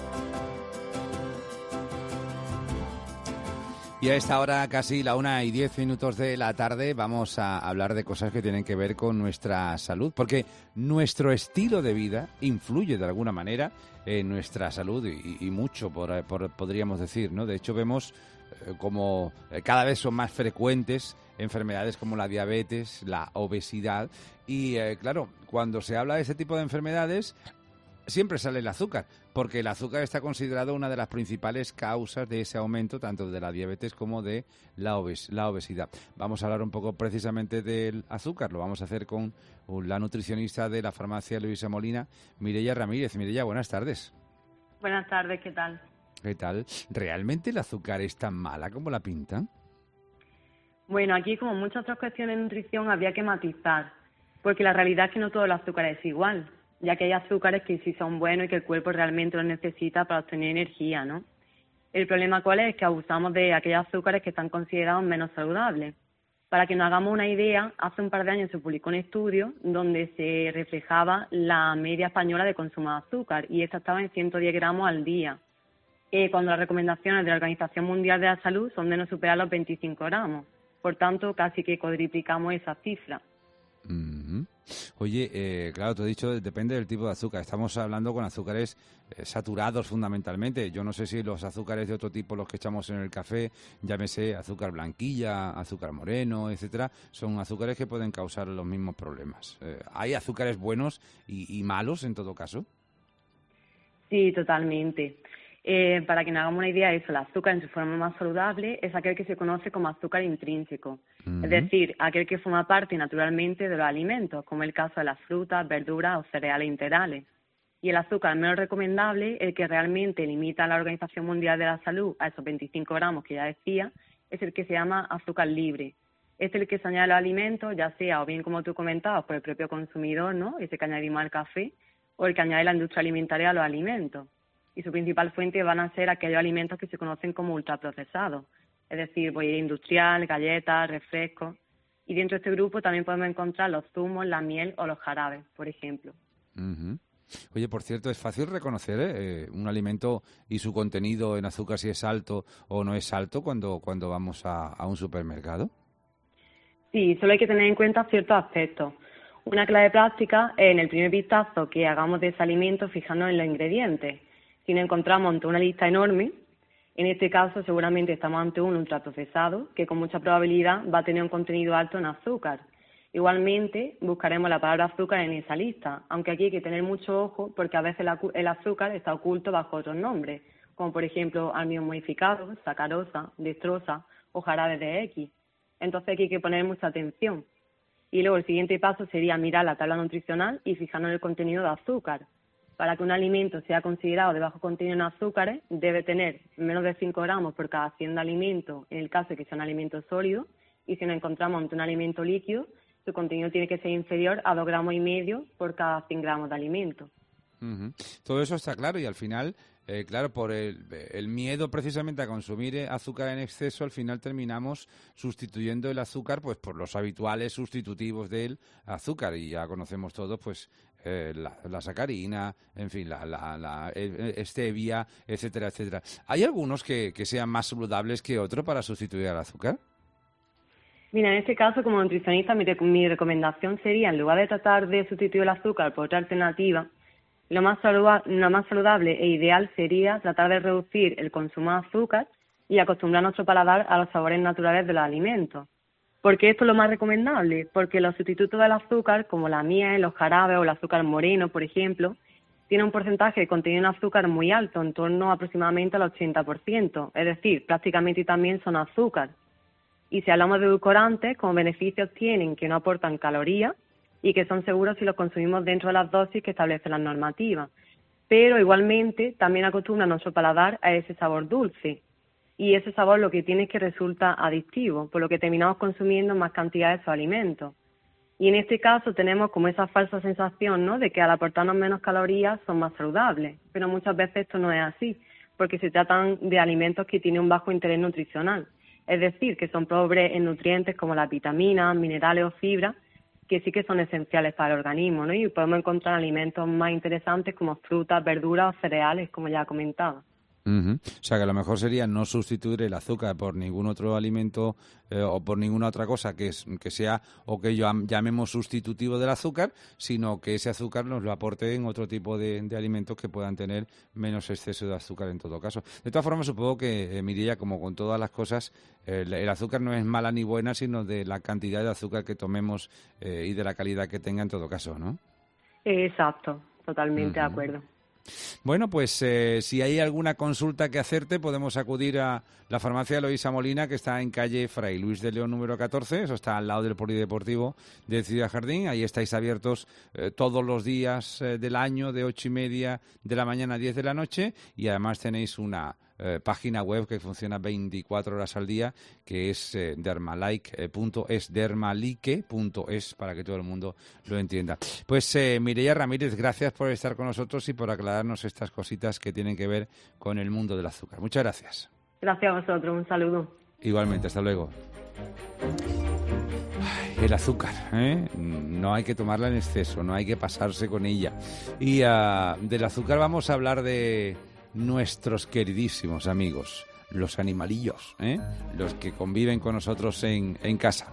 Y a esta hora, casi la 1:10 de la tarde, vamos a hablar de cosas que tienen que ver con nuestra salud, porque nuestro estilo de vida influye de alguna manera en nuestra salud y mucho, podríamos decir, ¿no? De hecho, vemos como cada vez son más frecuentes enfermedades como la diabetes, la obesidad y, claro, cuando se habla de este tipo de enfermedades, siempre sale el azúcar, porque el azúcar está considerado una de las principales causas de ese aumento, tanto de la diabetes como de la obesidad. Vamos a hablar un poco precisamente del azúcar, lo vamos a hacer con la nutricionista de la farmacia Luisa Molina, Mireia Ramírez. Mireia, buenas tardes. Buenas tardes, ¿qué tal? ¿Qué tal? ¿Realmente el azúcar es tan mala como la pintan? Bueno, aquí como muchas otras cuestiones de nutrición habría que matizar, porque la realidad es que no todo el azúcar es igual, ya que hay azúcares que sí son buenos y que el cuerpo realmente los necesita para obtener energía, ¿no? El problema cuál es que abusamos de aquellos azúcares que están considerados menos saludables. Para que nos hagamos una idea, hace un par de años se publicó un estudio donde se reflejaba la media española de consumo de azúcar y esta estaba en 110 gramos al día, cuando las recomendaciones de la Organización Mundial de la Salud son de no superar los 25 gramos. Por tanto, casi que cuadriplicamos esa cifra. Uh-huh. Oye, claro, te he dicho, depende del tipo de azúcar. Estamos hablando con azúcares saturados fundamentalmente. Yo no sé si los azúcares de otro tipo, los que echamos en el café, llámese azúcar blanquilla, azúcar moreno, etcétera, son azúcares que pueden causar los mismos problemas. ¿Hay azúcares buenos y malos en todo caso? Sí, totalmente. Para que nos hagamos una idea, eso, el azúcar en su forma más saludable es aquel que se conoce como azúcar intrínseco, es decir, aquel que forma parte naturalmente de los alimentos, como el caso de las frutas, verduras o cereales integrales. Y el azúcar menos recomendable, el que realmente limita a la Organización Mundial de la Salud a esos 25 gramos que ya decía, es el que se llama azúcar libre. Es el que se añade a los alimentos, ya sea o bien como tú comentabas, por el propio consumidor, ¿no?, ese que añadimos al café, o el que añade la industria alimentaria a los alimentos. Y su principal fuente van a ser aquellos alimentos que se conocen como ultraprocesados, es decir, bollería industrial, galletas, refrescos. Y dentro de este grupo también podemos encontrar los zumos, la miel o los jarabes, por ejemplo. Uh-huh. Oye, por cierto, ¿es fácil reconocer un alimento y su contenido en azúcar si es alto o no es alto cuando vamos a un supermercado? Sí, solo hay que tener en cuenta ciertos aspectos. Una clave práctica es en el primer vistazo que hagamos de ese alimento fijándonos en los ingredientes. Si nos encontramos ante una lista enorme, en este caso seguramente estamos ante un ultraprocesado que con mucha probabilidad va a tener un contenido alto en azúcar. Igualmente buscaremos la palabra azúcar en esa lista, aunque aquí hay que tener mucho ojo porque a veces el azúcar está oculto bajo otros nombres, como por ejemplo almidón modificado, sacarosa, dextrosa o jarabe de X. Entonces aquí hay que poner mucha atención. Y luego el siguiente paso sería mirar la tabla nutricional y fijarnos en el contenido de azúcar. Para que un alimento sea considerado de bajo contenido en azúcares, debe tener menos de 5 gramos por cada 100 de alimento, en el caso de que sea un alimento sólido, y si nos encontramos ante un alimento líquido, su contenido tiene que ser inferior a 2,5 gramos por cada 100 gramos de alimento. Uh-huh. Todo eso está claro y al final, claro, por el miedo precisamente a consumir azúcar en exceso, al final terminamos sustituyendo el azúcar pues por los habituales sustitutivos del azúcar y ya conocemos todos pues la sacarina, en fin, la stevia, etcétera, etcétera. ¿Hay algunos que sean más saludables que otros para sustituir al azúcar? Mira, en este caso, como nutricionista, mi recomendación sería, en lugar de tratar de sustituir el azúcar por otra alternativa, lo más saludable e ideal sería tratar de reducir el consumo de azúcar y acostumbrar nuestro paladar a los sabores naturales de los alimentos. ¿Por qué esto es lo más recomendable? Porque los sustitutos del azúcar, como la miel, los jarabes o el azúcar moreno, por ejemplo, tienen un porcentaje de contenido en azúcar muy alto, en torno aproximadamente al 80%, es decir, prácticamente también son azúcar. Y si hablamos de edulcorantes, como beneficios tienen que no aportan calorías y que son seguros si los consumimos dentro de las dosis que establecen las normativas. Pero igualmente también acostumbra nuestro paladar a ese sabor dulce. Y ese sabor lo que tiene es que resulta adictivo, por lo que terminamos consumiendo más cantidad de esos alimentos. Y en este caso tenemos como esa falsa sensación, ¿no?, de que al aportarnos menos calorías son más saludables. Pero muchas veces esto no es así, porque se tratan de alimentos que tienen un bajo interés nutricional. Es decir, que son pobres en nutrientes como las vitaminas, minerales o fibras, que sí que son esenciales para el organismo, ¿no? Y podemos encontrar alimentos más interesantes como frutas, verduras o cereales, como ya comentaba. Uh-huh. O sea, que a lo mejor sería no sustituir el azúcar por ningún otro alimento o por ninguna otra cosa que sea o que llamemos sustitutivo del azúcar, sino que ese azúcar nos lo aporte en otro tipo de alimentos que puedan tener menos exceso de azúcar en todo caso. De todas formas, supongo que, Mireia, como con todas las cosas, el azúcar no es mala ni buena, sino de la cantidad de azúcar que tomemos y de la calidad que tenga en todo caso, ¿no? Exacto, totalmente de acuerdo. Bueno, pues si hay alguna consulta que hacerte, podemos acudir a la farmacia Eloísa Molina, que está en calle Fray Luis de León número 14, eso está al lado del Polideportivo de Ciudad Jardín. Ahí estáis abiertos todos los días del año, de 8:30 de la mañana a 10 de la noche, y además tenéis una página web que funciona 24 horas al día, que es dermalique.es, para que todo el mundo lo entienda. Pues Mireia Ramírez, gracias por estar con nosotros y por aclararnos estas cositas que tienen que ver con el mundo del azúcar. Muchas gracias. Gracias a vosotros, un saludo. Igualmente, hasta luego. Ay, el azúcar, no hay que tomarla en exceso, no hay que pasarse con ella. Y del azúcar vamos a hablar de nuestros queridísimos amigos, los animalillos, los que conviven con nosotros en casa.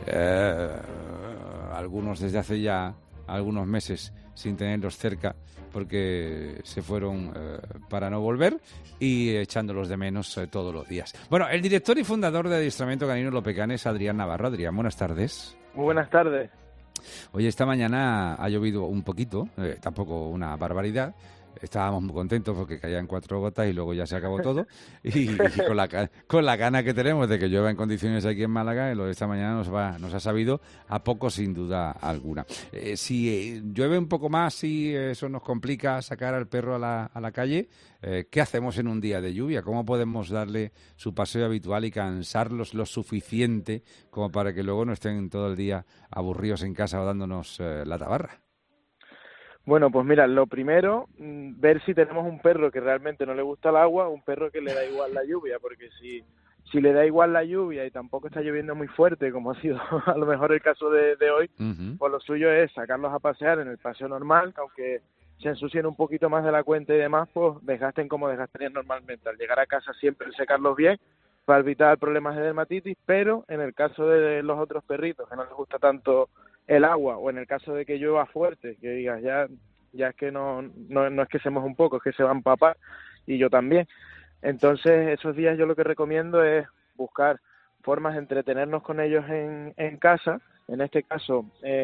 Algunos desde hace ya algunos meses sin tenerlos cerca porque se fueron para no volver y echándolos de menos todos los días. Bueno, el director y fundador de Adiestramiento Canino Lopecán es Adrián Navarro. Adrián, buenas tardes. Muy buenas tardes. Oye, esta mañana ha llovido un poquito, tampoco una barbaridad. Estábamos muy contentos porque caían 4 gotas y luego ya se acabó todo. Y con la gana que tenemos de que llueva en condiciones aquí en Málaga, lo de esta mañana nos ha sabido a poco sin duda alguna. Si llueve un poco más y eso nos complica sacar al perro a la calle, ¿qué hacemos en un día de lluvia? ¿Cómo podemos darle su paseo habitual y cansarlos lo suficiente como para que luego no estén todo el día aburridos en casa o dándonos la tabarra? Bueno, pues mira, lo primero, ver si tenemos un perro que realmente no le gusta el agua o un perro que le da igual la lluvia, porque si le da igual la lluvia y tampoco está lloviendo muy fuerte, como ha sido a lo mejor el caso de hoy, pues lo suyo es sacarlos a pasear en el paseo normal, que aunque se ensucien un poquito más de la cuenta y demás, pues desgasten como desgastarían normalmente. Al llegar a casa siempre secarlos bien para evitar problemas de dermatitis, pero en el caso de los otros perritos que no les gusta tanto el agua, o en el caso de que llueva fuerte, que digas ya es que no es que se moje un poco, es que se va a empapar, y yo también. Entonces esos días yo lo que recomiendo es buscar formas de entretenernos con ellos en casa. En este caso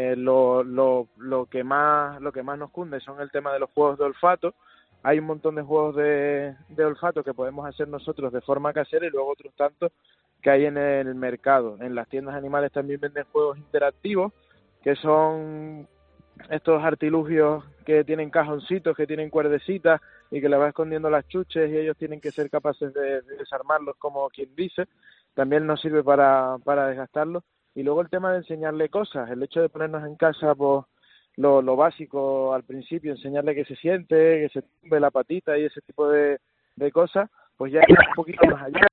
lo que más nos cunde son el tema de los juegos de olfato. Hay un montón de juegos de olfato que podemos hacer nosotros de forma casera y luego otros tantos que hay en el mercado. En las tiendas animales también venden juegos interactivos, que son estos artilugios que tienen cajoncitos, que tienen cuerdecitas y que le va escondiendo las chuches y ellos tienen que ser capaces de desarmarlos, como quien dice. También nos sirve para desgastarlos. Y luego el tema de enseñarle cosas, el hecho de ponernos en casa, pues lo básico al principio, enseñarle que se siente, que se tumbe la patita y ese tipo de cosas, pues ya ir un poquito más allá.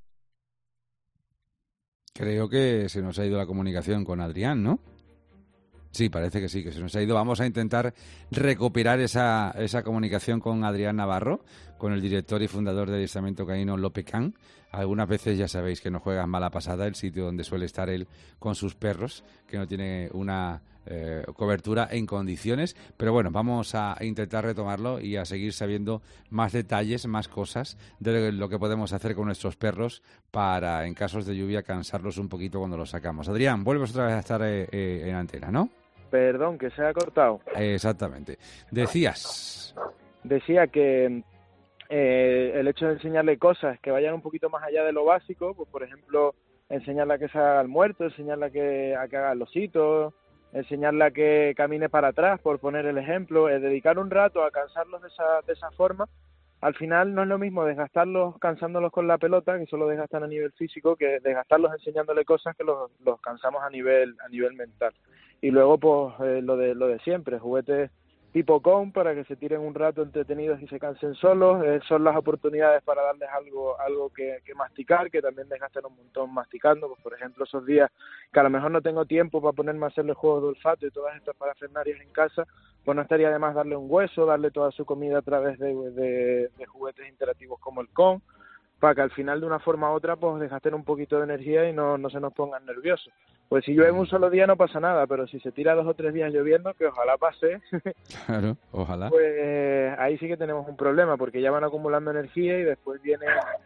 Creo que se nos ha ido la comunicación con Adrián, ¿no? Sí, parece que sí, que se nos ha ido. Vamos a intentar recuperar esa comunicación con Adrián Navarro, con el director y fundador de Adiestramiento Canino Lopecán. Algunas veces ya sabéis que nos juega mala pasada el sitio donde suele estar él con sus perros, que no tiene una cobertura en condiciones. Pero bueno, vamos a intentar retomarlo y a seguir sabiendo más detalles, más cosas de lo que podemos hacer con nuestros perros para, en casos de lluvia, cansarlos un poquito cuando los sacamos. Adrián, vuelves otra vez a estar en antena, ¿no? Perdón, que se ha cortado. Exactamente. Decía que el hecho de enseñarle cosas que vayan un poquito más allá de lo básico, pues por ejemplo, enseñarle a que se haga el muerto, enseñarle a que haga el osito, enseñarle a que camine para atrás, por poner el ejemplo, dedicar un rato a cansarlos de esa forma. Al final no es lo mismo desgastarlos cansándolos con la pelota, que solo desgastan a nivel físico, que desgastarlos enseñándole cosas que los cansamos a nivel mental. Y luego pues lo de siempre, juguetes tipo con para que se tiren un rato entretenidos y se cansen solos. Son las oportunidades para darles algo que masticar, que también desgastan un montón masticando. Pues por ejemplo esos días que a lo mejor no tengo tiempo para ponerme a hacerle juegos de olfato y todas estas parafernarias en casa, pues no estaría de más darle un hueso, darle toda su comida a través de juguetes interactivos como el con, para que al final de una forma u otra pues desgasten un poquito de energía y no se nos pongan nerviosos. Pues si llueve un solo día no pasa nada, pero si se tira 2 o 3 días lloviendo, que ojalá pase, claro, ojalá, pues ahí sí que tenemos un problema, porque ya van acumulando energía y después viene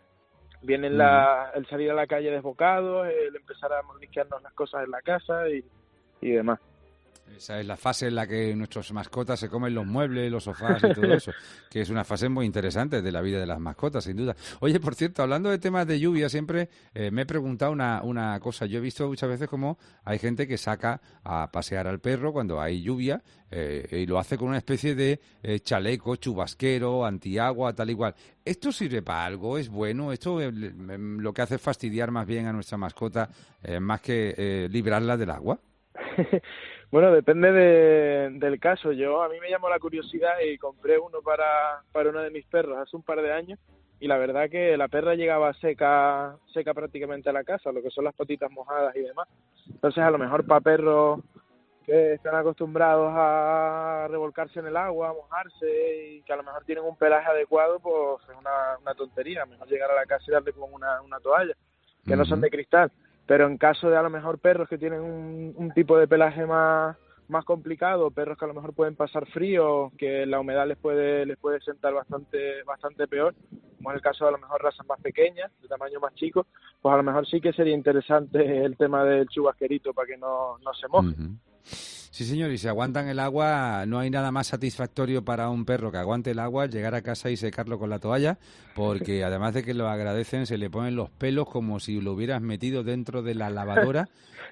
el salir a la calle desbocado, el empezar a mordisquearnos las cosas en la casa y demás. Esa es la fase en la que nuestras mascotas se comen los muebles, los sofás y todo eso, que es una fase muy interesante de la vida de las mascotas, sin duda. Oye, por cierto, hablando de temas de lluvia, siempre me he preguntado una cosa. Yo he visto muchas veces como hay gente que saca a pasear al perro cuando hay lluvia y lo hace con una especie de chaleco chubasquero, antiagua, tal y cual. ¿Esto sirve para algo? ¿Es bueno? ¿Esto lo que hace es fastidiar más bien a nuestra mascota más que librarla del agua? Bueno, depende del caso. A mí me llamó la curiosidad y compré uno para uno de mis perros hace un par de años, y la verdad que la perra llegaba seca prácticamente a la casa, lo que son las patitas mojadas y demás. Entonces, a lo mejor para perros que están acostumbrados a revolcarse en el agua, a mojarse, y que a lo mejor tienen un pelaje adecuado, pues es una tontería. Mejor llegar a la casa y darle con una toalla, que no son de cristal. Pero en caso de a lo mejor perros que tienen un tipo de pelaje más complicado, perros que a lo mejor pueden pasar frío, que la humedad les puede sentar bastante peor, como es el caso de a lo mejor razas más pequeñas, de tamaño más chico, pues a lo mejor sí que sería interesante el tema del chubasquerito para que no se moje. Sí, señor, y si aguantan el agua, no hay nada más satisfactorio para un perro que aguante el agua, llegar a casa y secarlo con la toalla, porque además de que lo agradecen, se le ponen los pelos como si lo hubieras metido dentro de la lavadora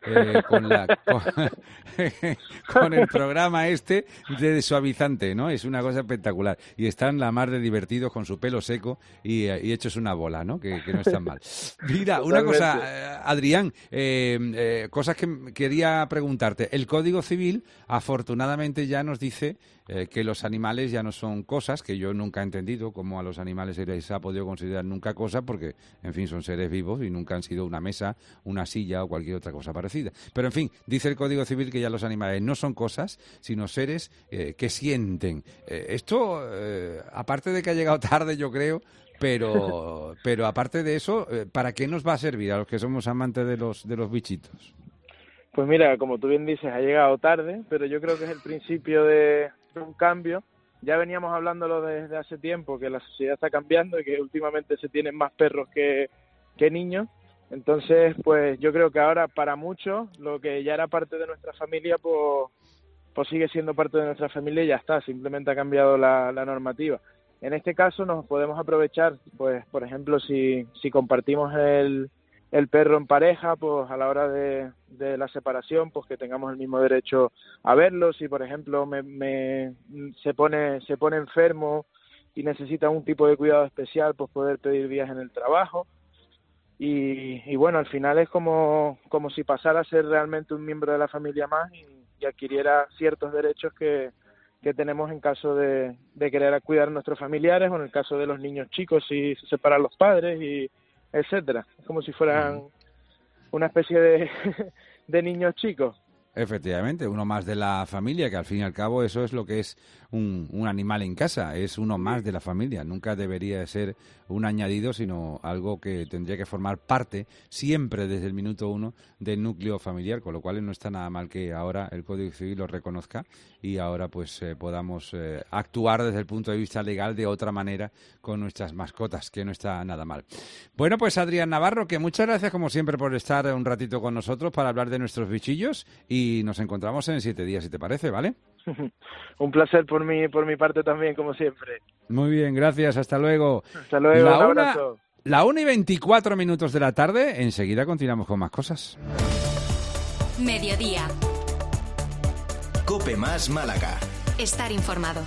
con el programa de suavizante, ¿no? Es una cosa espectacular. Y están la mar de divertidos con su pelo seco y hechos una bola, ¿no? Que no están mal. Mira, totalmente. Una cosa, Adrián, cosas que quería preguntarte. El Código Civil, afortunadamente, ya nos dice que los animales ya no son cosas, que yo nunca he entendido cómo a los animales se les ha podido considerar nunca cosas, porque, en fin, son seres vivos y nunca han sido una mesa, una silla o cualquier otra cosa parecida. Pero, en fin, dice el Código Civil que ya los animales no son cosas, sino seres que sienten. Esto, aparte de que ha llegado tarde, yo creo, pero aparte de eso, ¿para qué nos va a servir a los que somos amantes de los bichitos? Pues mira, como tú bien dices, ha llegado tarde, pero yo creo que es el principio de un cambio. Ya veníamos hablándolo desde hace tiempo, que la sociedad está cambiando y que últimamente se tienen más perros que niños. Entonces, pues yo creo que ahora para muchos, lo que ya era parte de nuestra familia, pues sigue siendo parte de nuestra familia y ya está, simplemente ha cambiado la normativa. En este caso nos podemos aprovechar, pues por ejemplo, si compartimos el perro en pareja, pues a la hora de la separación, pues que tengamos el mismo derecho a verlo. Si, por ejemplo, se pone enfermo y necesita un tipo de cuidado especial, pues poder pedir días en el trabajo. Y bueno, al final es como si pasara a ser realmente un miembro de la familia más y adquiriera ciertos derechos que tenemos en caso de querer cuidar a nuestros familiares, o en el caso de los niños chicos si se separan los padres, y etcétera. Es como si fueran una especie de niños chicos. Efectivamente, uno más de la familia, que al fin y al cabo eso es lo que es un animal en casa, es uno más de la familia. Nunca debería ser un añadido, sino algo que tendría que formar parte siempre desde el minuto uno del núcleo familiar, con lo cual no está nada mal que ahora el Código Civil lo reconozca y ahora pues podamos actuar desde el punto de vista legal de otra manera con nuestras mascotas, que no está nada mal. Bueno, pues Adrián Navarro, que muchas gracias como siempre por estar un ratito con nosotros para hablar de nuestros bichillos, y nos encontramos en 7 días, si te parece, ¿vale? Un placer por mi parte también, como siempre. Muy bien, gracias, hasta luego. Hasta luego, un abrazo. La 1:24 de la tarde, enseguida continuamos con más cosas. Mediodía. COPE más Málaga. Estar informado.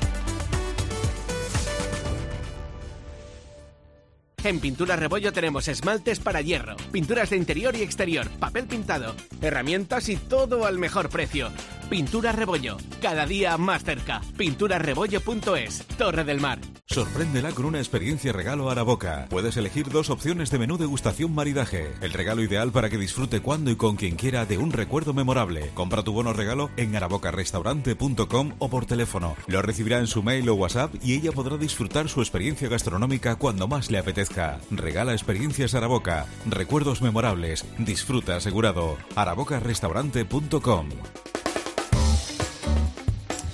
En Pinturas Rebollo tenemos esmaltes para hierro, pinturas de interior y exterior, papel pintado, herramientas y todo al mejor precio. Pinturas Rebollo, cada día más cerca. Pinturasrebollo.es, Torre del Mar. Sorpréndela con una experiencia regalo Araboca. Puedes elegir 2 opciones de menú degustación maridaje. El regalo ideal para que disfrute cuando y con quien quiera de un recuerdo memorable. Compra tu bono regalo en arabocarestaurante.com o por teléfono. Lo recibirá en su mail o WhatsApp y ella podrá disfrutar su experiencia gastronómica cuando más le apetezca. Regala experiencias Araboca. Recuerdos memorables. Disfruta asegurado. arabocarestaurante.com.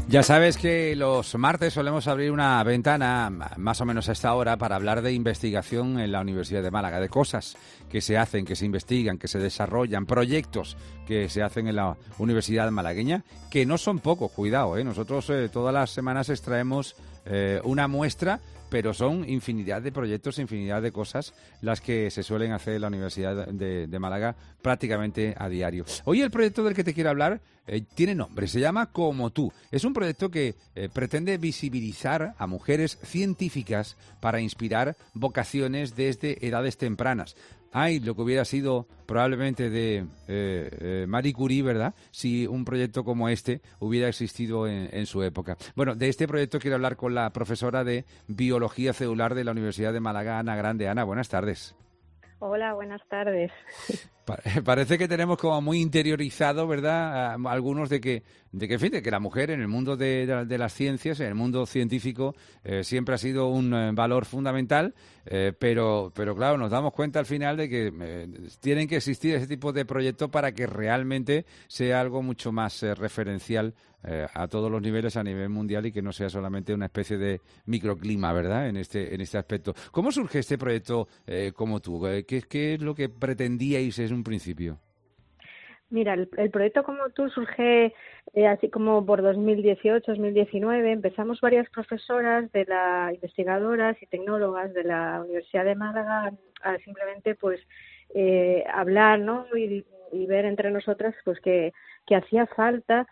Ya sabes que los martes solemos abrir una ventana más o menos a esta hora para hablar de investigación en la Universidad de Málaga, de cosas que se hacen, que se investigan, que se desarrollan, proyectos que se hacen en la Universidad malagueña, que no son pocos, cuidado, Nosotros todas las semanas extraemos una muestra, pero son infinidad de proyectos, infinidad de cosas las que se suelen hacer en la Universidad de Málaga prácticamente a diario. Hoy el proyecto del que te quiero hablar tiene nombre, se llama Como Tú. Es un proyecto que pretende visibilizar a mujeres científicas para inspirar vocaciones desde edades tempranas. Ay, lo que hubiera sido probablemente de Marie Curie, ¿verdad?, si un proyecto como este hubiera existido en su época. Bueno, de este proyecto quiero hablar con la profesora de Biología Celular de la Universidad de Málaga, Ana Grande. Ana, buenas tardes. Hola, buenas tardes. Parece que tenemos como muy interiorizado, ¿verdad?, algunos de que en fin, de que la mujer en el mundo de las ciencias, en el mundo científico, siempre ha sido un valor fundamental, pero claro, nos damos cuenta al final de que tienen que existir ese tipo de proyectos para que realmente sea algo mucho más referencial a todos los niveles, a nivel mundial, y que no sea solamente una especie de microclima, ¿verdad?, en este aspecto. ¿Cómo surge este proyecto Como Tú? ¿Qué es lo que pretendíais en un principio? Mira, el proyecto Como Tú surge así como por 2018, 2019. Empezamos varias profesoras investigadoras y tecnólogas de la Universidad de Málaga a simplemente pues hablar, ¿no?, y ver entre nosotras pues que hacía falta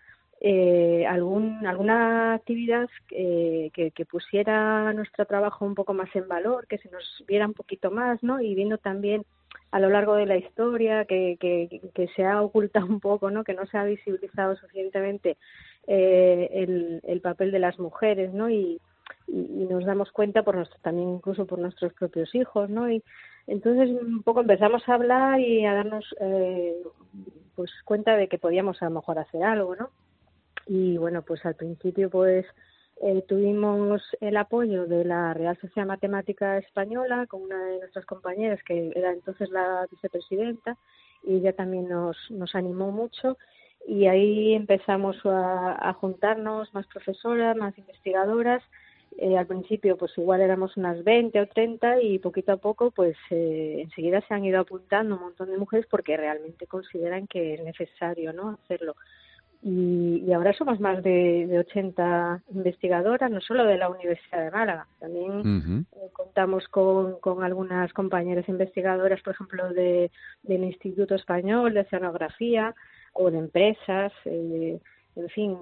alguna actividad que pusiera nuestro trabajo un poco más en valor, que se nos viera un poquito más, ¿no?, y viendo también a lo largo de la historia que se ha ocultado un poco, ¿no?, que no se ha visibilizado suficientemente el papel de las mujeres, ¿no?, y nos damos cuenta también incluso por nuestros propios hijos, ¿no? Y entonces un poco empezamos a hablar y a darnos pues cuenta de que podíamos a lo mejor hacer algo, ¿no? Y bueno, pues al principio pues tuvimos el apoyo de la Real Sociedad Matemática Española con una de nuestras compañeras que era entonces la vicepresidenta, y ella también nos animó mucho, y ahí empezamos a juntarnos más profesoras, más investigadoras. Al principio pues igual éramos unas 20 o 30 y poquito a poco pues enseguida se han ido apuntando un montón de mujeres porque realmente consideran que es necesario, ¿no?, hacerlo. Y ahora somos más de 80 investigadoras, no solo de la Universidad de Málaga, también contamos con algunas compañeras investigadoras, por ejemplo, del Instituto Español de Oceanografía o de empresas, en fin,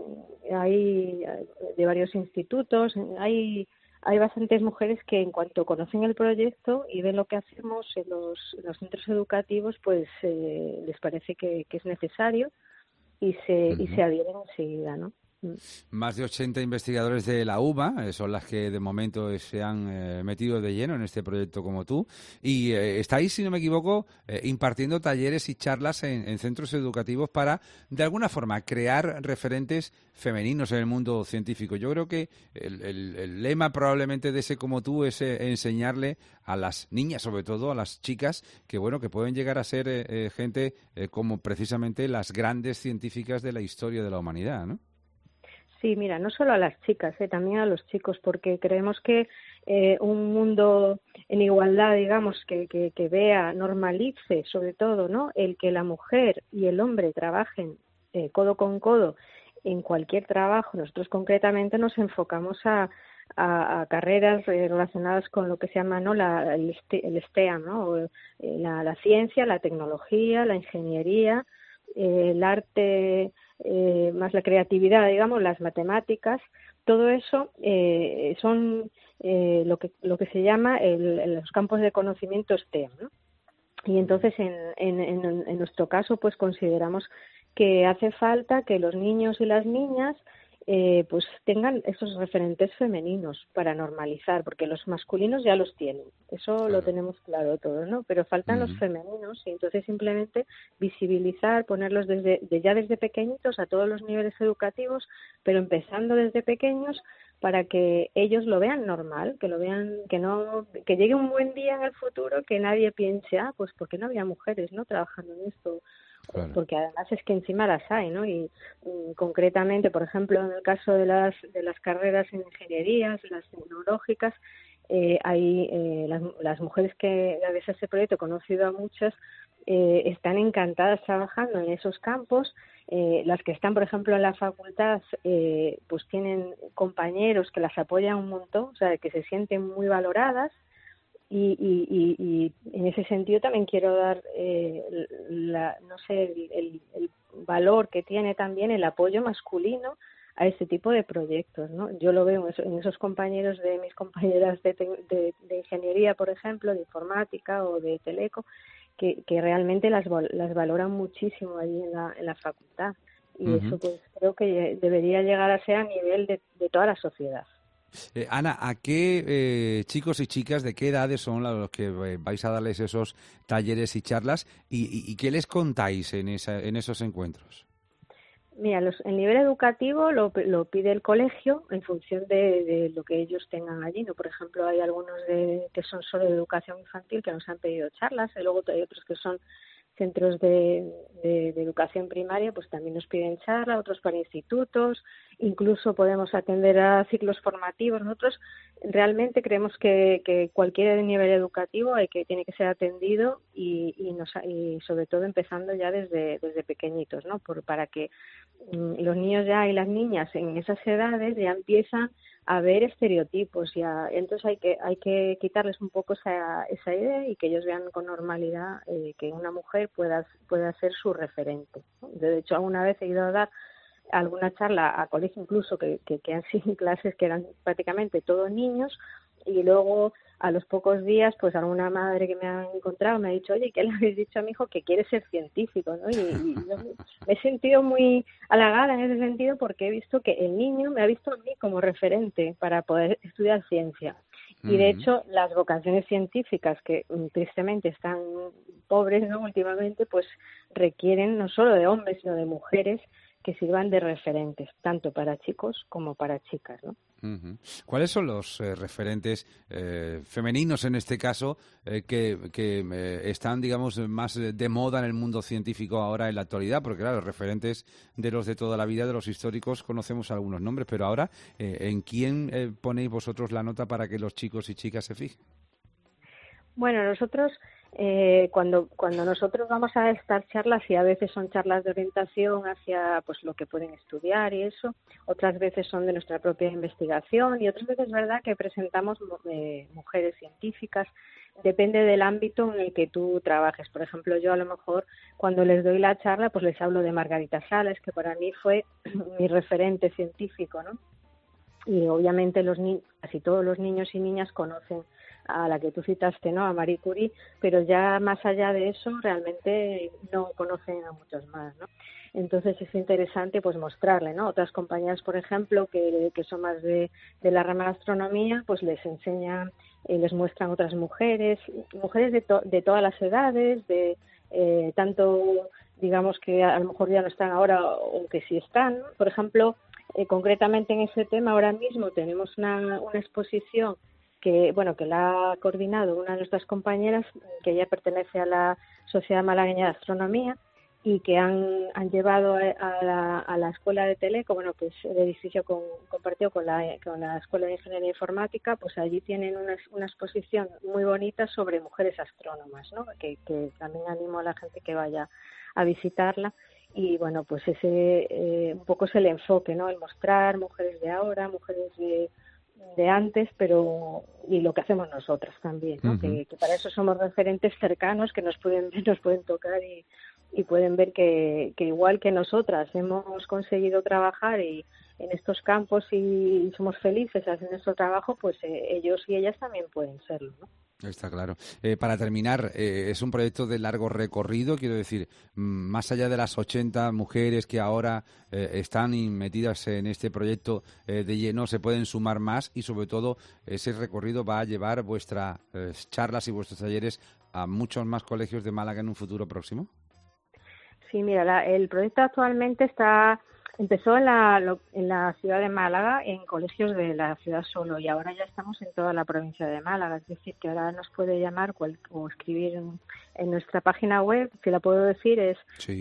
hay de varios institutos, hay bastantes mujeres que en cuanto conocen el proyecto y ven lo que hacemos en los centros educativos, pues les parece que es necesario y se adhieren enseguida, ¿no? Más de 80 investigadores de la UBA son las que de momento se han metido de lleno en este proyecto Como Tú, y estáis, si no me equivoco, impartiendo talleres y charlas en centros educativos para, de alguna forma, crear referentes femeninos en el mundo científico. Yo creo que el lema probablemente de ese Como Tú es enseñarle a las niñas, sobre todo a las chicas, que bueno, que pueden llegar a ser gente como precisamente las grandes científicas de la historia de la humanidad, ¿no? Sí, mira, no solo a las chicas, también a los chicos, porque creemos que un mundo en igualdad, digamos, que vea, normalice, sobre todo, ¿no?, el que la mujer y el hombre trabajen codo con codo en cualquier trabajo. Nosotros concretamente nos enfocamos a carreras relacionadas con lo que se llama, ¿no?, el STEAM, ¿no?, la ciencia, la tecnología, la ingeniería, el arte, más la creatividad, digamos, las matemáticas. Todo eso son lo que se llama los campos de conocimiento STEM, ¿no? Y entonces en nuestro caso pues consideramos que hace falta que los niños y las niñas pues tengan esos referentes femeninos para normalizar, porque los masculinos ya los tienen, eso lo tenemos claro todos, ¿no? Pero faltan los femeninos, y entonces simplemente visibilizar, ponerlos ya desde pequeñitos a todos los niveles educativos, pero empezando desde pequeños para que ellos lo vean normal, que lo vean, que llegue un buen día en el futuro que nadie piense, pues ¿por qué no había mujeres, no, trabajando en esto? Claro. Porque además es que encima las hay, ¿no? Y concretamente, por ejemplo, en el caso de las carreras en ingenierías, las tecnológicas, hay las mujeres que gracias a ese proyecto he conocido a muchas, están encantadas trabajando en esos campos. Las que están, por ejemplo, en la facultad, pues tienen compañeros que las apoyan un montón, o sea, que se sienten muy valoradas. Y en ese sentido también quiero dar el valor que tiene también el apoyo masculino a este tipo de proyectos, ¿no? Yo lo veo en esos compañeros de mis compañeras de ingeniería, por ejemplo, de informática o de teleco, que realmente las valoran muchísimo allí en la facultad. Y eso pues creo que debería llegar a ser a nivel de toda la sociedad. Ana, ¿a qué chicos y chicas de qué edades son los que vais a darles esos talleres y charlas y qué les contáis en esos encuentros? Mira, el nivel educativo lo pide el colegio en función de lo que ellos tengan allí, ¿no? Por ejemplo, hay algunos que son solo de educación infantil que nos han pedido charlas, y luego hay otros que son centros de educación primaria, pues también nos piden charla, otros para institutos, incluso podemos atender a ciclos formativos. Nosotros realmente creemos que cualquier nivel educativo tiene que ser atendido y sobre todo empezando ya desde pequeñitos, ¿no? Para que los niños ya y las niñas en esas edades ya empiezan a ver estereotipos entonces hay que quitarles un poco esa idea y que ellos vean con normalidad que una mujer pueda ser su referente, ¿no? De hecho, alguna vez he ido a dar alguna charla a colegio incluso que han sido clases que eran prácticamente todos niños, y luego a los pocos días pues alguna madre que me ha encontrado me ha dicho, oye, ¿qué le habéis dicho a mi hijo? Que quiere ser científico, ¿no? Y yo me he sentido muy halagada en ese sentido porque he visto que el niño me ha visto a mí como referente para poder estudiar ciencia. Y de hecho las vocaciones científicas que tristemente están pobres, ¿no? Últimamente, pues requieren no solo de hombres sino de mujeres que sirvan de referentes, tanto para chicos como para chicas, ¿no? ¿Cuáles son los referentes femeninos, en este caso, que están, digamos, más de moda en el mundo científico ahora en la actualidad? Porque, claro, los referentes de los de toda la vida, de los históricos, conocemos algunos nombres, pero ahora, ¿en quién ponéis vosotros la nota para que los chicos y chicas se fijen? Bueno, nosotros cuando nosotros vamos a estas charlas, y a veces son charlas de orientación hacia pues lo que pueden estudiar y eso, otras veces son de nuestra propia investigación y otras veces es verdad que presentamos mujeres científicas, depende del ámbito en el que tú trabajes. Por ejemplo, yo a lo mejor cuando les doy la charla pues les hablo de Margarita Sales, que para mí fue mi referente científico, ¿no? Y obviamente casi todos los niños y niñas conocen a la que tú citaste, ¿no? A Marie Curie, pero ya más allá de eso realmente no conocen a muchos más, ¿no? Entonces es interesante pues mostrarle, ¿no? Otras compañeras, por ejemplo, que son más de la rama de astronomía, pues les enseñan, les muestran otras mujeres de todas las edades, tanto digamos que a lo mejor ya no están ahora o que sí están, ¿no? Por ejemplo, concretamente en ese tema ahora mismo tenemos una exposición que la ha coordinado una de nuestras compañeras, que ella pertenece a la Sociedad Malagueña de Astronomía, y que han llevado a la Escuela de Teleco, que es el edificio compartido con la Escuela de Ingeniería Informática, pues allí tienen una exposición muy bonita sobre mujeres astrónomas, ¿no? Que también animo a la gente que vaya a visitarla. Y bueno, pues ese un poco es el enfoque, ¿no? El mostrar mujeres de ahora, mujeres de antes, y lo que hacemos nosotras también, ¿no? Que para eso somos referentes cercanos que nos pueden tocar y pueden ver que igual que nosotras hemos conseguido trabajar en estos campos y somos felices haciendo nuestro trabajo, pues ellos y ellas también pueden serlo, ¿no? Está claro. Para terminar, es un proyecto de largo recorrido, quiero decir, más allá de las 80 mujeres que ahora están metidas en este proyecto de lleno, se pueden sumar más y sobre todo ese recorrido va a llevar vuestras charlas y vuestros talleres a muchos más colegios de Málaga en un futuro próximo. Sí, mira, el proyecto actualmente está Empezó en la ciudad de Málaga, en colegios de la ciudad solo, y ahora ya estamos en toda la provincia de Málaga. Es decir, que ahora nos puede llamar o escribir en nuestra página web, que la puedo decir, es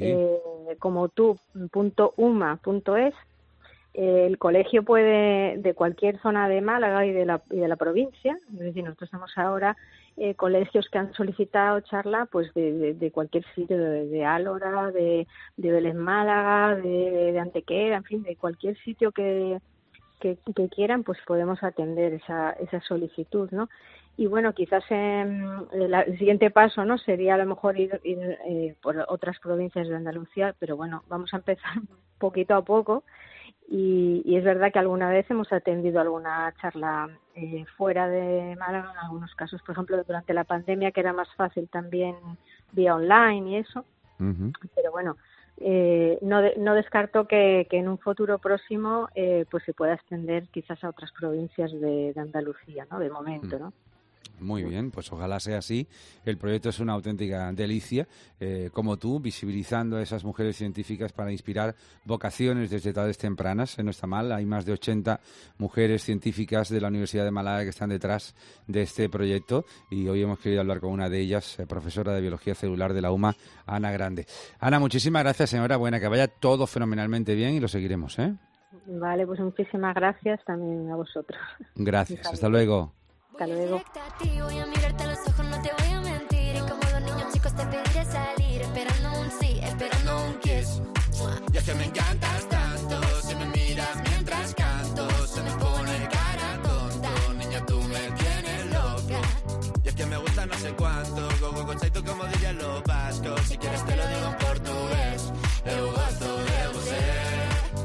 comotu.uma.es. El colegio puede, de cualquier zona de Málaga y de la provincia, es decir, nosotros estamos ahora colegios que han solicitado charla pues de cualquier sitio, de Álora, de Vélez Málaga, de Antequera, en fin, de cualquier sitio que quieran, pues podemos atender esa solicitud, ¿no? Y bueno, quizás el siguiente paso, ¿no?, sería a lo mejor ir por otras provincias de Andalucía, pero bueno, vamos a empezar poquito a poco. Y es verdad que alguna vez hemos atendido alguna charla fuera de Málaga, en algunos casos, por ejemplo, durante la pandemia, que era más fácil también vía online y eso. Uh-huh. Pero bueno, no descarto que en un futuro próximo pues se pueda extender quizás a otras provincias de Andalucía, ¿no?, de momento, ¿no? Muy bien, pues ojalá sea así. El proyecto es una auténtica delicia, como tú, visibilizando a esas mujeres científicas para inspirar vocaciones desde edades tempranas. No está mal, hay más de 80 mujeres científicas de la Universidad de Málaga que están detrás de este proyecto y hoy hemos querido hablar con una de ellas, profesora de Biología Celular de la UMA, Ana Grande. Ana, muchísimas gracias, enhorabuena, que vaya todo fenomenalmente bien y lo seguiremos, ¿eh? Vale, pues muchísimas gracias también a vosotros. Gracias, hasta luego. Hasta luego. Voy a mirarte a los ojos, no te voy a mentir. Y como dos niños chicos te pediré salir, esperando un sí, esperando un kiss. Y es que me encantas tanto, si me miras mientras canto, se me pone cara tonta. Niña, tú me tienes loca. Y es que me gusta no sé cuánto, go, conchaito como dirían los vascos. Si quieres te lo digo en portugués, eu gosto de você.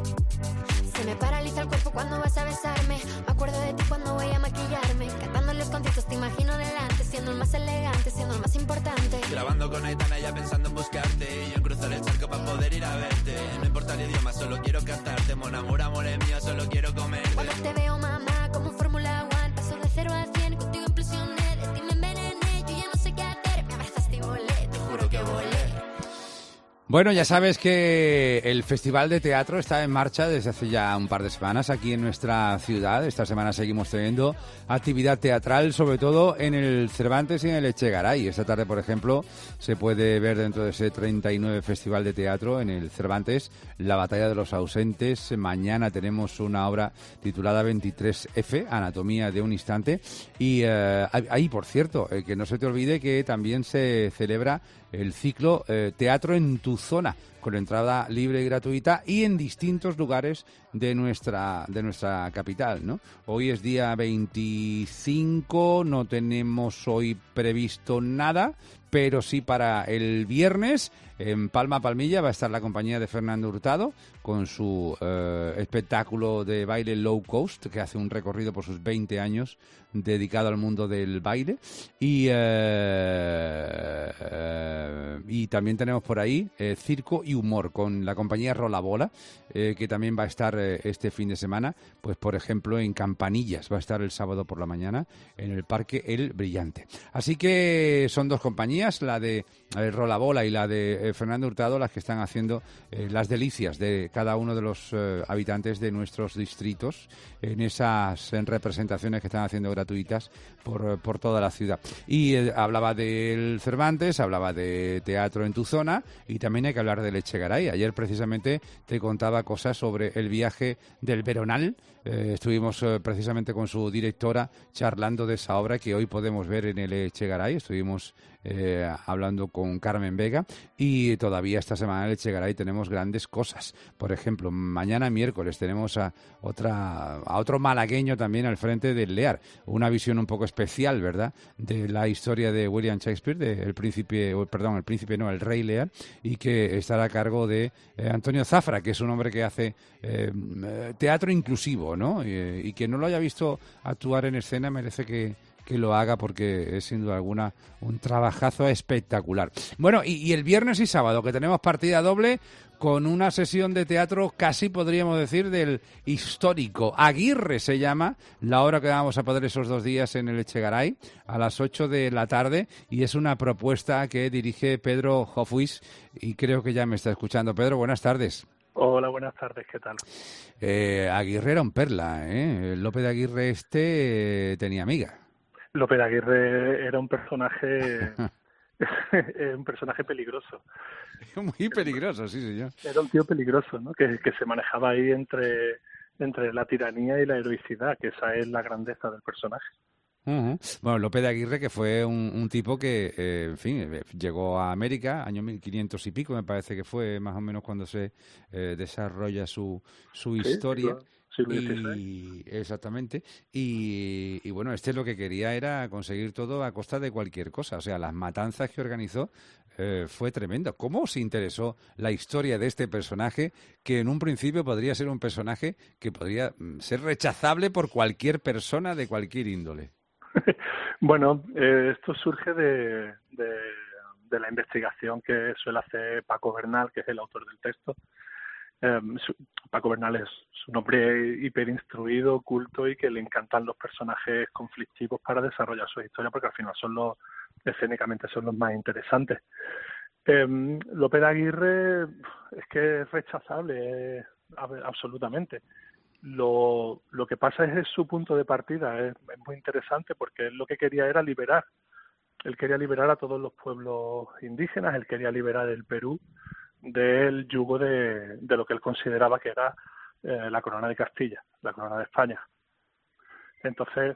Se me paraliza el cuerpo cuando vas a besarme. Me acuerdo de ti cuando voy a maquillarme. Cantando los conciertos te imagino delante, siendo el más elegante, siendo el más importante. Grabando con Aitana ya pensando en buscarte. Y yo en cruzar el charco para poder ir a verte. No importa el idioma, solo quiero cantarte. Mon amor es mío, solo quiero comerte. Cuando te veo, mamá, como Fórmula 1, paso de 0 a 100, contigo implosioné. De ti me envenené, yo ya no sé qué hacer. Me abrazaste y volé, te juro que volé. Bueno, ya sabes que el Festival de Teatro está en marcha desde hace ya un par de semanas aquí en nuestra ciudad. Esta semana seguimos teniendo actividad teatral, sobre todo en el Cervantes y en el Echegaray. Esta tarde, por ejemplo, se puede ver dentro de ese 39 Festival de Teatro en el Cervantes La Batalla de los Ausentes. Mañana tenemos una obra titulada 23F, Anatomía de un Instante. Y ahí, por cierto, que no se te olvide que también se celebra el ciclo Teatro en tu zona, con entrada libre y gratuita y en distintos lugares de nuestra capital, ¿no? Hoy es día 25, no tenemos hoy previsto nada, pero sí para el viernes en Palmilla va a estar la compañía de Fernando Hurtado con su espectáculo de baile low cost, que hace un recorrido por sus 20 años dedicado al mundo del baile. Y también tenemos por ahí circo y humor con la compañía Rolabola, que también va a estar este fin de semana, pues por ejemplo en Campanillas, va a estar el sábado por la mañana en el Parque El Brillante. Así que son dos compañías, la de Rolabola y la de Fernando Hurtado, las que están haciendo las delicias de cada uno de los habitantes de nuestros distritos en esas representaciones que están haciendo gratuitas por toda la ciudad. Y hablaba del Cervantes, hablaba de teatro en tu zona y también hay que hablar del Echegaray. Ayer precisamente te contaba cosas sobre el viaje del Veronal. Estuvimos precisamente con su directora charlando de esa obra que hoy podemos ver en el Echegaray. Estuvimos hablando con Carmen Vega y todavía esta semana en el Echegaray tenemos grandes cosas. Por ejemplo, mañana miércoles tenemos a otro malagueño también al frente del LEAR. Una visión un poco especial, ¿verdad?, de la historia de William Shakespeare, el Rey Lear, y que estará a cargo de Antonio Zafra, que es un hombre que hace teatro inclusivo, ¿no? Y que no lo haya visto actuar en escena merece que lo haga porque es sin duda alguna un trabajazo espectacular. Bueno, y el viernes y sábado que tenemos partida doble con una sesión de teatro casi podríamos decir del histórico. Aguirre se llama la obra que vamos a poder esos 2 días en el Echegaray a las 8 de la tarde y es una propuesta que dirige Pedro Hofhuis y creo que ya me está escuchando. Pedro, buenas tardes. Hola, buenas tardes, ¿qué tal? Aguirre era un perla, ¿eh? Lope de Aguirre tenía amiga. Lope de Aguirre era un personaje peligroso. Muy peligroso, sí, señor. Era un tío peligroso, ¿no? Que se manejaba ahí entre la tiranía y la heroicidad, que esa es la grandeza del personaje. Uh-huh. Bueno, Lope de Aguirre, que fue un tipo que, en fin, llegó a América, año 1500 y pico, me parece que fue más o menos cuando se desarrolla su historia. Siglo XVI. Exactamente. Y bueno, lo que quería era conseguir todo a costa de cualquier cosa. O sea, las matanzas que organizó fue tremendo. ¿Cómo os interesó la historia de este personaje, que en un principio podría ser un personaje que podría ser rechazable por cualquier persona de cualquier índole? Bueno, esto surge de la investigación que suele hacer Paco Bernal, que es el autor del texto. Paco Bernal es un hombre hiperinstruido, culto y que le encantan los personajes conflictivos para desarrollar su historia, porque al final escénicamente son los más interesantes. Lope de Aguirre es que es rechazable, absolutamente. Lo que pasa es su punto de partida, es muy interesante porque él lo que quería era liberar. Él quería liberar a todos los pueblos indígenas, él quería liberar el Perú del yugo de lo que él consideraba que era la corona de Castilla, la corona de España. Entonces,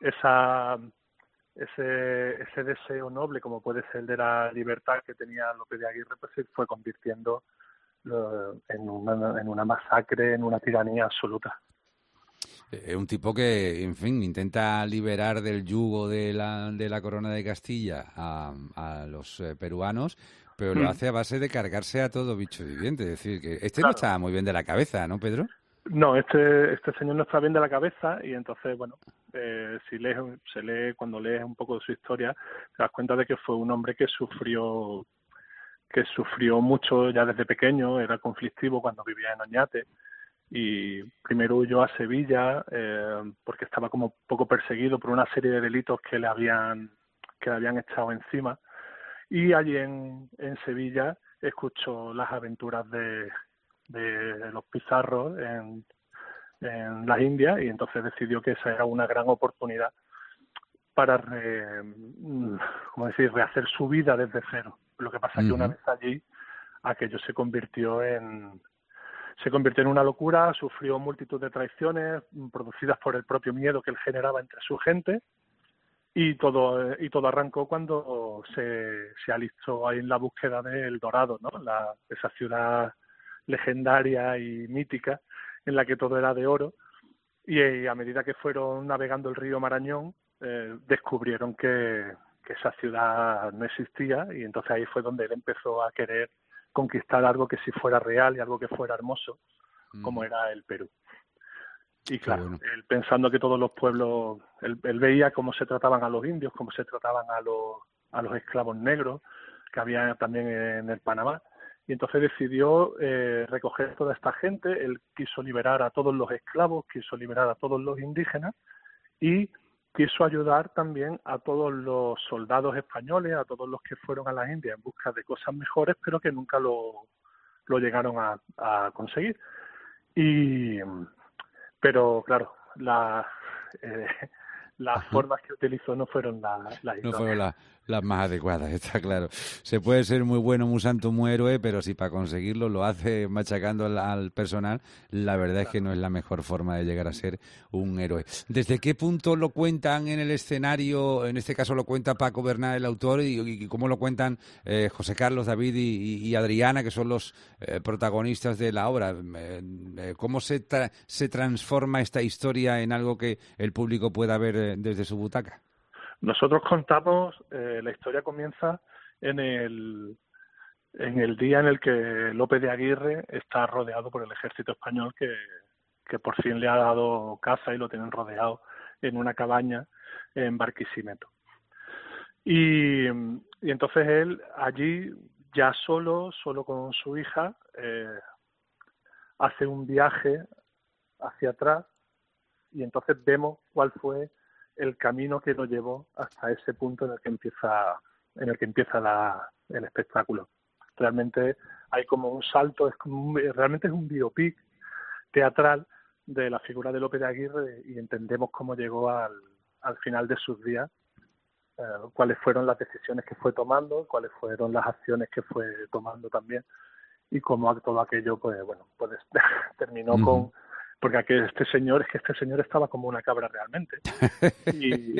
ese deseo noble, como puede ser el de la libertad que tenía Lope de Aguirre, pues se fue convirtiendo en una masacre, en una tiranía absoluta. Es un tipo que, en fin, intenta liberar del yugo de la corona de Castilla a los peruanos, pero lo hace a base de cargarse a todo bicho viviente. Es decir, que Claro. no está muy bien de la cabeza, ¿no, Pedro? No, este señor no está bien de la cabeza y entonces, bueno, cuando lees un poco de su historia, te das cuenta de que fue un hombre que sufrió mucho ya desde pequeño, era conflictivo cuando vivía en Oñate y primero huyó a Sevilla porque estaba como un poco perseguido por una serie de delitos que le habían echado encima, y allí en Sevilla escuchó las aventuras de los Pizarros en las Indias y entonces decidió que esa era una gran oportunidad para rehacer su vida desde cero. Lo que pasa es que una vez allí aquello se convirtió en una locura, sufrió multitud de traiciones producidas por el propio miedo que él generaba entre su gente, y todo arrancó cuando se alistó ahí en la búsqueda de El Dorado, ¿no? Esa ciudad legendaria y mítica en la que todo era de oro, y a medida que fueron navegando el río Marañón descubrieron que esa ciudad no existía, y entonces ahí fue donde él empezó a querer conquistar algo que sí fuera real y algo que fuera hermoso, como era el Perú. Y claro, él pensando que todos los pueblos, él veía cómo se trataban a los indios, cómo se trataban a los esclavos negros que había también en el Panamá, y entonces decidió recoger toda esta gente. Él quiso liberar a todos los esclavos, quiso liberar a todos los indígenas y quiso ayudar también a todos los soldados españoles, a todos los que fueron a las Indias en busca de cosas mejores, pero que nunca lo llegaron a conseguir. Pero claro, las formas que utilizó no fueron las No fueron las más adecuadas, está claro. Se puede ser muy bueno, muy santo, muy héroe, pero si para conseguirlo lo hace machacando al personal, la verdad es que no es la mejor forma de llegar a ser un héroe. ¿Desde qué punto lo cuentan en el escenario? En este caso lo cuenta Paco Bernal, el autor, y cómo lo cuentan José Carlos, David y Adriana, que son los protagonistas de la obra. ¿Cómo se transforma esta historia en algo que el público pueda ver desde su butaca? Nosotros contamos, la historia comienza en el día en el que Lope de Aguirre está rodeado por el ejército español que por fin le ha dado caza y lo tienen rodeado en una cabaña en Barquisimeto. Y entonces él allí, ya solo con su hija, hace un viaje hacia atrás y entonces vemos cuál fue el camino que lo llevó hasta ese punto en el que empieza el espectáculo. Realmente hay como un salto, realmente es un biopic teatral de la figura de Lope de Aguirre y entendemos cómo llegó al final de sus días, cuáles fueron las decisiones que fue tomando, cuáles fueron las acciones que fue tomando también y cómo todo aquello pues terminó con... Porque este señor estaba como una cabra realmente y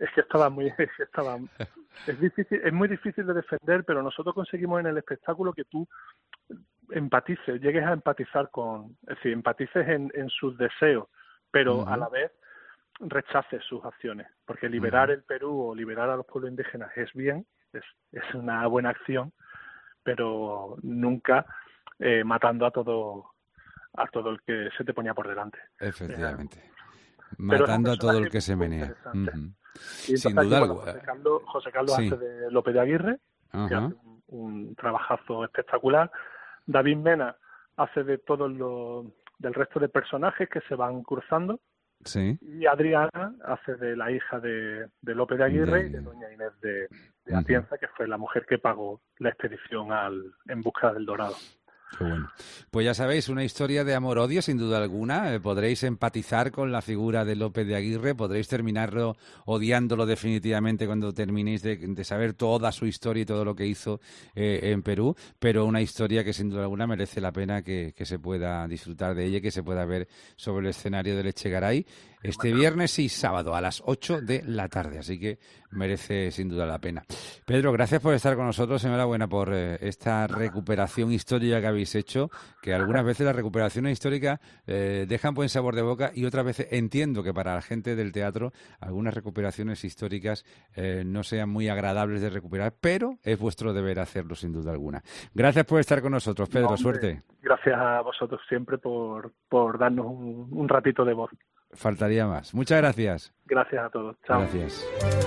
es muy difícil de defender, pero nosotros conseguimos en el espectáculo que tú llegues a empatizar empatices en sus deseos, pero a la vez rechaces sus acciones, porque liberar el Perú o liberar a los pueblos indígenas es bien, es una buena acción, pero nunca matando a todo el que se te ponía por delante. Efectivamente. Matando a todo el que se menea. Y sin duda alguna. José Carlos sí. hace de Lope de Aguirre, que hace un trabajazo espectacular. David Mena hace de del resto de personajes que se van cruzando. Sí. Y Adriana hace de la hija de Lope de Aguirre y de doña Inés de Atienza, que fue la mujer que pagó la expedición en busca del Dorado. Qué bueno. Pues ya sabéis, una historia de amor-odio, sin duda alguna. Podréis empatizar con la figura de Lope de Aguirre, podréis terminarlo odiándolo definitivamente cuando terminéis de saber toda su historia y todo lo que hizo en Perú, pero una historia que sin duda alguna merece la pena que se pueda disfrutar de ella y que se pueda ver sobre el escenario del Echegaray este viernes y sábado a las 8 de la tarde, así que merece sin duda la pena. Pedro, gracias por estar con nosotros, enhorabuena por esta recuperación histórica que habéis hecho, que algunas veces las recuperaciones históricas dejan buen sabor de boca y otras veces entiendo que para la gente del teatro algunas recuperaciones históricas no sean muy agradables de recuperar, pero es vuestro deber hacerlo sin duda alguna. Gracias por estar con nosotros, Pedro, suerte. Gracias a vosotros siempre por darnos un ratito de voz. Faltaría más. Muchas gracias. Gracias a todos. Chao. Gracias.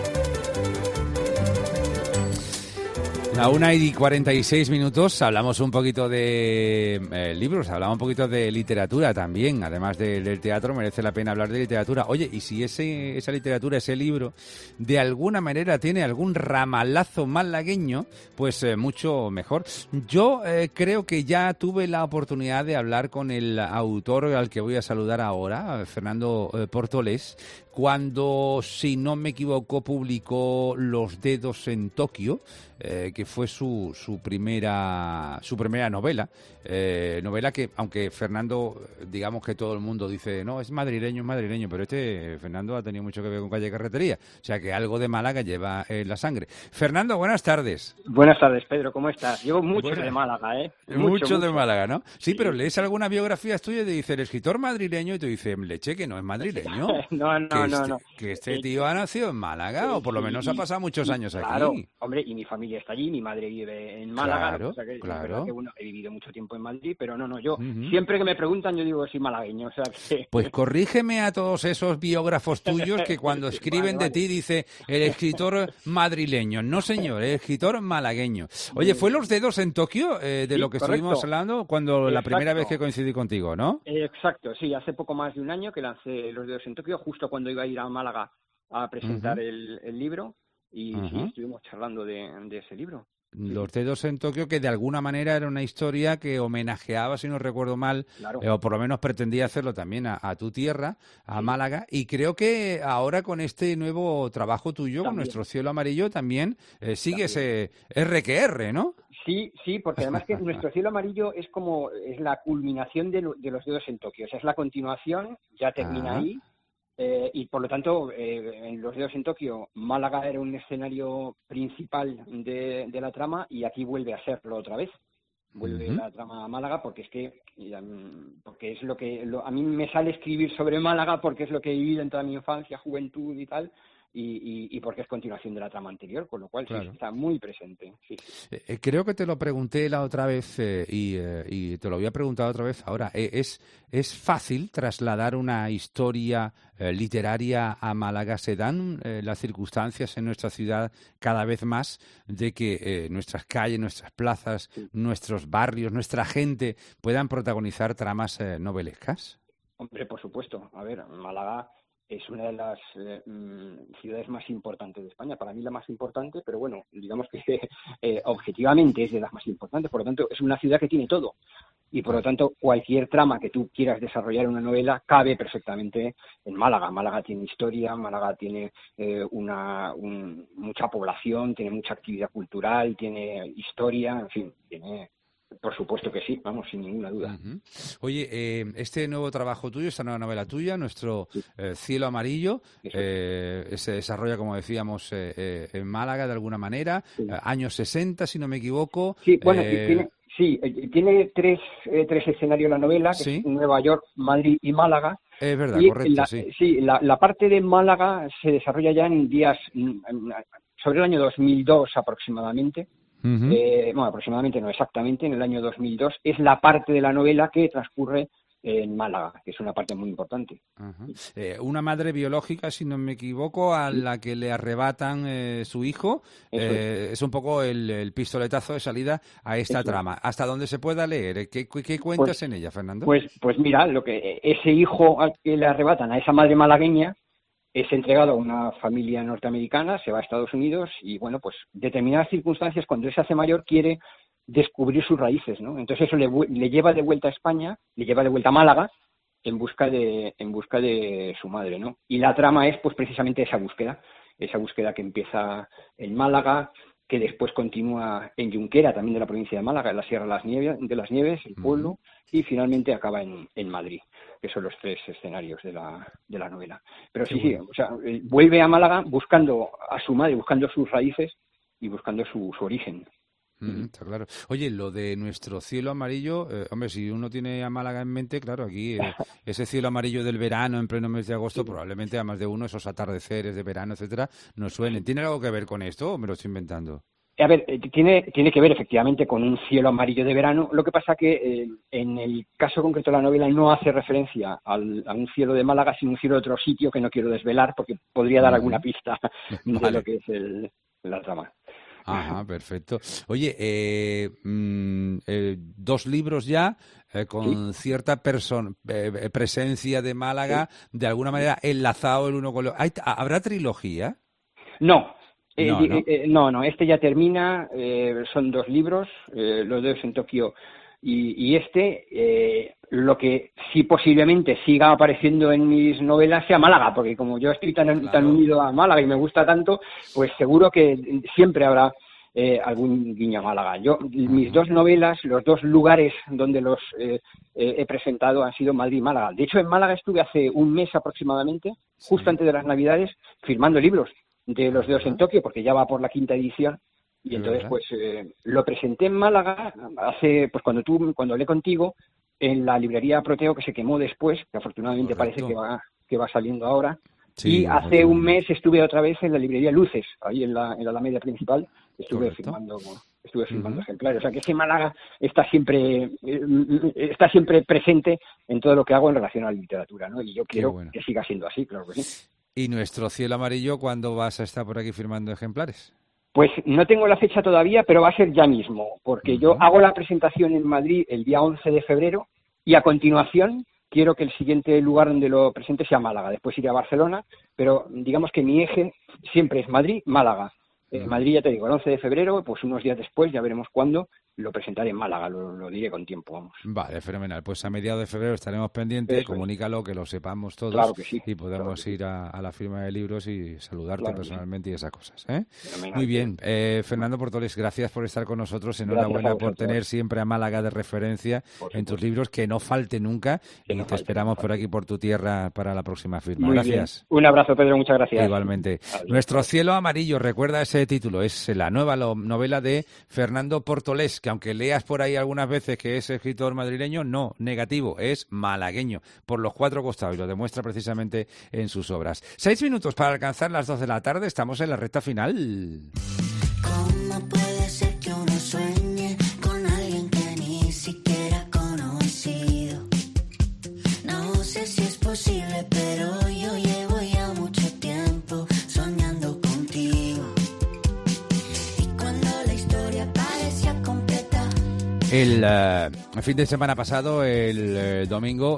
La 1:46, hablamos un poquito de libros, hablamos un poquito de literatura también, además del teatro merece la pena hablar de literatura. Oye, y si esa literatura, ese libro, de alguna manera tiene algún ramalazo malagueño, pues mucho mejor. Yo creo que ya tuve la oportunidad de hablar con el autor al que voy a saludar ahora, Fernando Portolés, cuando, si no me equivoco, publicó Los dedos en Tokio, que fue su primera novela, novela que, aunque Fernando, digamos que todo el mundo dice, no, es madrileño, pero Fernando ha tenido mucho que ver con Calle Carretería, o sea que algo de Málaga lleva en la sangre. Fernando, buenas tardes. Buenas tardes, Pedro, ¿cómo estás? Llevo mucho de Málaga, ¿eh? Mucho de Málaga, ¿no? Sí, pero lees algunas biografías tuyas y te dice el escritor madrileño y te dice, leche, que no es madrileño. No. Que este tío ha nacido en Málaga, o por lo menos ha pasado muchos años aquí. Claro, hombre, y mi familia está allí, mi madre vive en Málaga. Claro, o sea que, claro. Que, bueno, he vivido mucho tiempo en Madrid, pero yo siempre que me preguntan yo digo soy malagueño, o sea que... Pues corrígeme a todos esos biógrafos tuyos que cuando escriben de ti dice el escritor madrileño. No, señor, el escritor malagueño. Oye, ¿fue Los dedos en Tokio de lo que estuvimos hablando cuando la primera vez que coincidí contigo, no? Exacto, sí, hace poco más de un año que lancé Los dedos en Tokio, justo cuando iba a ir a Málaga a presentar el libro y sí, estuvimos charlando de ese libro. Los dedos en Tokio, que de alguna manera era una historia que homenajeaba, si no recuerdo mal, o por lo menos pretendía hacerlo también a tu tierra, a Málaga, y creo que ahora con este nuevo trabajo tuyo, con Nuestro cielo amarillo, también sigue ese R que R, ¿no? Sí, porque además que Nuestro cielo amarillo es la culminación de Los dedos en Tokio, o sea, es la continuación, ya termina ahí. Y por lo tanto, en Los dedos en Tokio, Málaga era un escenario principal de la trama y aquí vuelve a serlo otra vez. Vuelve la trama a Málaga porque es lo que a mí me sale escribir sobre Málaga porque es lo que he vivido en toda mi infancia, juventud y tal. Y porque es continuación de la trama anterior, con lo cual sí, está muy presente. Sí. Creo que te lo pregunté la otra vez y te lo había preguntado otra vez ahora. ¿Es fácil trasladar una historia literaria a Málaga? ¿Se dan las circunstancias en nuestra ciudad cada vez más de que nuestras calles, nuestras plazas, nuestros barrios, nuestra gente puedan protagonizar tramas novelescas? Hombre, por supuesto. A ver, Málaga... es una de las ciudades más importantes de España. Para mí la más importante, pero bueno, digamos que objetivamente es de las más importantes. Por lo tanto, es una ciudad que tiene todo. Y por lo tanto, cualquier trama que tú quieras desarrollar en una novela cabe perfectamente en Málaga. Málaga tiene historia, Málaga tiene mucha población, tiene mucha actividad cultural, tiene historia, en fin, tiene... Por supuesto que sí, vamos, sin ninguna duda. Uh-huh. Oye, este nuevo trabajo tuyo, esta nueva novela tuya, Nuestro cielo amarillo, se desarrolla, como decíamos, en Málaga de alguna manera, años 60, si no me equivoco. Sí, bueno, tiene tres escenarios la novela, que es Nueva York, Madrid y Málaga. Es verdad, y correcto, sí. La parte de Málaga se desarrolla ya en días, sobre el año 2002 aproximadamente. Uh-huh. Bueno, aproximadamente, no exactamente, en el año 2002, es la parte de la novela que transcurre en Málaga, que es una parte muy importante. Uh-huh. Una madre biológica, si no me equivoco, a la que le arrebatan su hijo, es un poco el pistoletazo de salida a esta trama. ¿Hasta dónde se pueda leer? ¿Qué cuentas en ella, Fernando? Pues mira, ese hijo al que le arrebatan, a esa madre malagueña, es entregado a una familia norteamericana, se va a Estados Unidos y, bueno, pues determinadas circunstancias, cuando él se hace mayor, quiere descubrir sus raíces, ¿no? Entonces eso le lleva de vuelta a España, le lleva de vuelta a Málaga en busca de su madre, ¿no? Y la trama es, pues, precisamente esa búsqueda que empieza en Málaga, que después continúa en Junquera, también de la provincia de Málaga, en la Sierra de las Nieves, el pueblo, y finalmente acaba en Madrid, que son los tres escenarios de la novela. Pero sí, o sea, vuelve a Málaga buscando a su madre, buscando sus raíces y buscando su origen. Está claro. Oye, lo de Nuestro cielo amarillo, hombre, si uno tiene a Málaga en mente, claro, aquí ese cielo amarillo del verano en pleno mes de agosto, probablemente a más de uno esos atardeceres de verano, etcétera, nos suenen. ¿Tiene algo que ver con esto o me lo estoy inventando? A ver, tiene que ver efectivamente con un cielo amarillo de verano. Lo que pasa que en el caso concreto de la novela no hace referencia a un cielo de Málaga, sino un cielo de otro sitio que no quiero desvelar porque podría dar alguna pista de lo que es la trama. Ajá, perfecto. Oye, 2 libros ya con cierta presencia de Málaga, de alguna manera enlazado el uno con el otro. ¿Habrá trilogía? No. No, este ya termina, son 2 libros, Los dedos en Tokio y lo que sí posiblemente siga apareciendo en mis novelas sea Málaga, porque como yo estoy tan unido a Málaga y me gusta tanto, pues seguro que siempre habrá algún guiño a Málaga. Mis 2 novelas, los 2 lugares donde los he presentado han sido Madrid y Málaga. De hecho, en Málaga estuve hace un mes aproximadamente, justo antes de las Navidades, firmando libros de Los dedos en Tokio, porque ya va por la 5ª edición. Y entonces, pues, lo presenté en Málaga cuando hablé contigo, en la librería Proteo, que se quemó después, que afortunadamente parece que va saliendo ahora. Sí, y hace un mes estuve otra vez en la librería Luces, ahí en la Alameda principal, estuve firmando ejemplares. O sea que ese Málaga está siempre presente en todo lo que hago en relación a la literatura, ¿no? Y yo quiero que siga siendo así, claro que sí. ¿Y Nuestro cielo amarillo cuándo vas a estar por aquí firmando ejemplares? Pues no tengo la fecha todavía, pero va a ser ya mismo, porque yo hago la presentación en Madrid el día 11 de febrero y a continuación quiero que el siguiente lugar donde lo presente sea Málaga. Después iré a Barcelona, pero digamos que mi eje siempre es Madrid-Málaga. Madrid, ya te digo, el 11 de febrero, pues unos días después, ya veremos cuándo, lo presentaré en Málaga, lo diré con tiempo, vamos. Vale, fenomenal. Pues a mediados de febrero estaremos pendientes, comunícalo, que lo sepamos todos, claro que sí, y podemos ir a la firma de libros y saludarte personalmente y esas cosas. Muy bien. Fernando Portoles, gracias por estar con nosotros. Enhorabuena por tener siempre a Málaga de referencia en tus libros, que no falte nunca, y te esperamos por aquí, por tu tierra, para la próxima firma. Muy gracias. Bien. Un abrazo, Pedro, muchas gracias. Igualmente. Adiós. Nuestro cielo amarillo, recuerda ese título, es la nueva novela de Fernando Portoles, que aunque leas por ahí algunas veces que es escritor madrileño, no, negativo, es malagueño, por los 4 costados, y lo demuestra precisamente en sus obras. 6 minutos para alcanzar las 12 de la tarde, estamos en la recta final. ¿Cómo puede ser que uno sueñe con alguien que ni siquiera ha conocido? No sé si es posible, pero yo llevo ya mucho tiempo soñando contigo. Y cuando la historia parecía completa... El fin de semana pasado, el domingo,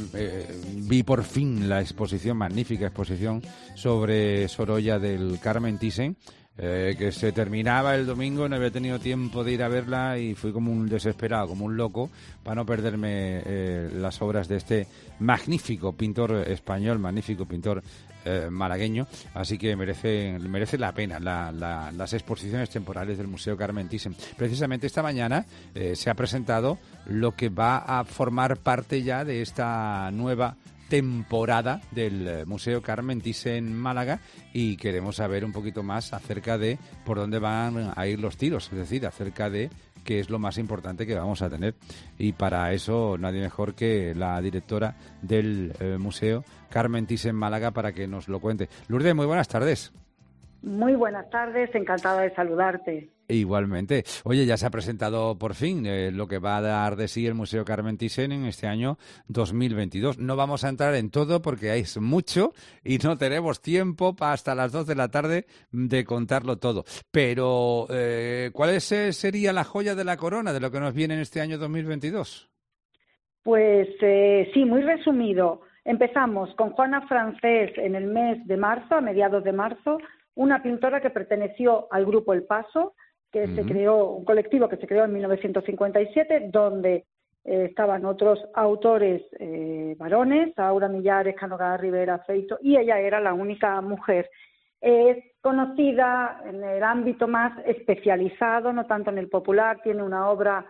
vi por fin la magnífica exposición sobre Sorolla del Carmen Thyssen, que se terminaba el domingo, no había tenido tiempo de ir a verla y fui como un desesperado, como un loco, para no perderme las obras de este magnífico pintor español, magnífico pintor malagueño, así que merece la pena las exposiciones temporales del Museo Carmen Thyssen. Precisamente esta mañana se ha presentado lo que va a formar parte ya de esta nueva temporada del Museo Carmen Thyssen Málaga, y queremos saber un poquito más acerca de por dónde van a ir los tiros, es decir, acerca de qué es lo más importante que vamos a tener. Y para eso nadie mejor que la directora del Museo Carmen Thyssen Málaga para que nos lo cuente. Lourdes, muy buenas tardes. Muy buenas tardes, encantada de saludarte. Igualmente. Oye, ya se ha presentado por fin lo que va a dar de sí el Museo Carmen Thyssen en este año 2022. No vamos a entrar en todo porque hay mucho y no tenemos tiempo hasta las 2 de la tarde de contarlo todo. Pero, ¿cuál sería la joya de la corona de lo que nos viene en este año 2022? Pues sí, muy resumido. Empezamos con Juana Francés en el mes de marzo, a mediados de marzo, una pintora que perteneció al Grupo El Paso, que se creó, un colectivo que se creó en 1957, donde estaban otros autores varones, Aura Millares, Cano Rivera, Feito, y ella era la única mujer. Es conocida en el ámbito más especializado, no tanto en el popular, tiene una obra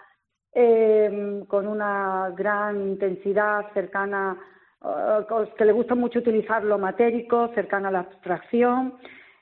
con una gran intensidad, cercana, que le gusta mucho utilizar lo matérico, cercana a la abstracción.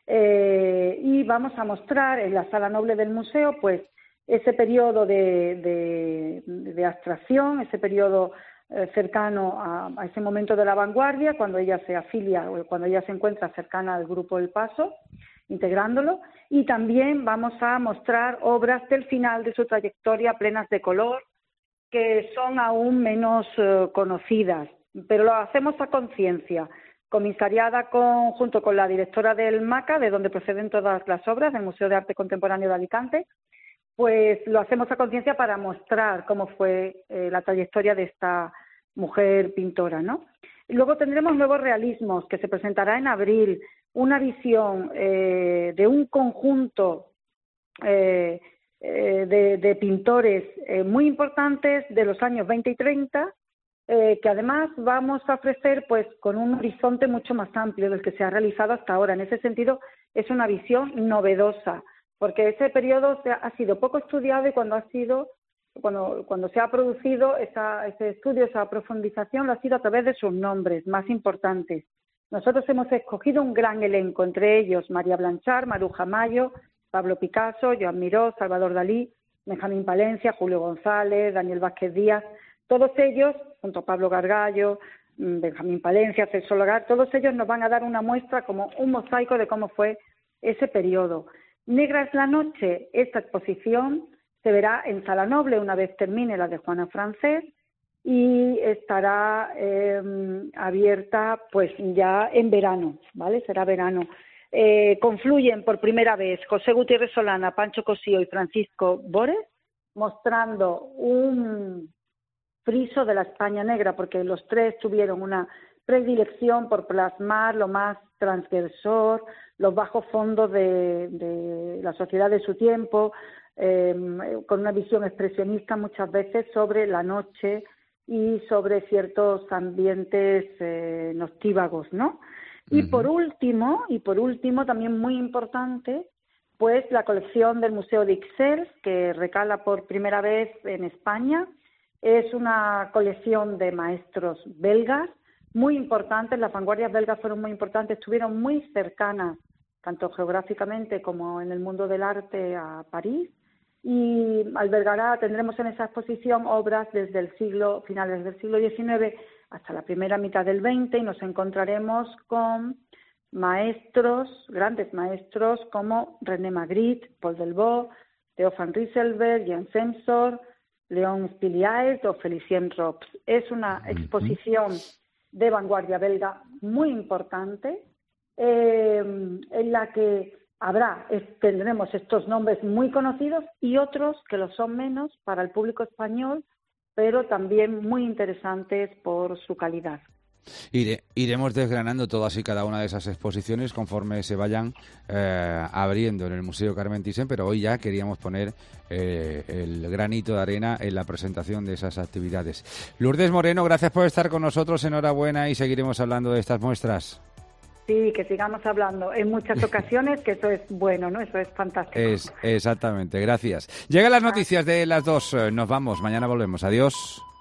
Y vamos a mostrar en la Sala Noble del museo pues ese periodo de abstracción, ese periodo cercano a ese momento de la vanguardia, cuando ella se afilia o cuando ella se encuentra cercana al Grupo El Paso, integrándolo, y también vamos a mostrar obras del final de su trayectoria plenas de color, que son aún menos conocidas, pero lo hacemos a conciencia, comisariada junto con la directora del MACA, de donde proceden todas las obras, del Museo de Arte Contemporáneo de Alicante, pues lo hacemos a conciencia para mostrar cómo fue la trayectoria de esta mujer pintora, ¿no? Y luego tendremos nuevos realismos, que se presentará en abril, una visión de un conjunto de pintores muy importantes de los años 20 y 30, que además vamos a ofrecer pues con un horizonte mucho más amplio del que se ha realizado hasta ahora. En ese sentido es una visión novedosa, porque ese periodo ha sido poco estudiado y cuando se ha producido ese estudio, esa profundización, lo ha sido a través de sus nombres más importantes. Nosotros hemos escogido un gran elenco, entre ellos María Blanchard, Maruja Mayo, Pablo Picasso, Joan Miró, Salvador Dalí, Benjamín Palencia, Julio González, Daniel Vázquez Díaz. Todos ellos, junto a Pablo Gargallo, Benjamín Palencia, Celso Lagar, todos ellos nos van a dar una muestra como un mosaico de cómo fue ese periodo. Negra es la noche, esta exposición se verá en Sala Noble una vez termine la de Juana Francés y estará abierta pues ya en verano, ¿vale? Será verano. Confluyen por primera vez José Gutiérrez Solana, Pancho Cosío y Francisco Bores, mostrando un friso de la España negra, porque los tres tuvieron una predilección por plasmar lo más transgresor, los bajos fondos de la sociedad de su tiempo, con una visión expresionista muchas veces sobre la noche y sobre ciertos ambientes noctívagos, ¿no? Y por último, también muy importante, pues la colección del Museo d'Ixelles, que recala por primera vez en España. Es una colección de maestros belgas muy importantes, las vanguardias belgas fueron muy importantes, estuvieron muy cercanas, tanto geográficamente como en el mundo del arte, a París, y tendremos en esa exposición obras desde finales del siglo XIX hasta la primera mitad del XX, y nos encontraremos con grandes maestros como René Magritte, Paul Delvaux, Théophane Rieselberg, Jean Semsor, Léon Spiliaert o Félicien Rops. Es una exposición de vanguardia belga muy importante, en la que tendremos estos nombres muy conocidos y otros que lo son menos para el público español, pero también muy interesantes por su calidad. Iremos desgranando todas y cada una de esas exposiciones conforme se vayan abriendo en el Museo Carmen Thyssen, pero hoy ya queríamos poner el granito de arena en la presentación de esas actividades. Lourdes Moreno, gracias por estar con nosotros, enhorabuena y seguiremos hablando de estas muestras. Sí, que sigamos hablando en muchas ocasiones, que eso es bueno, ¿no? Eso es fantástico. Exactamente, gracias. Llegan las noticias de las 2, nos vamos, mañana volvemos, adiós.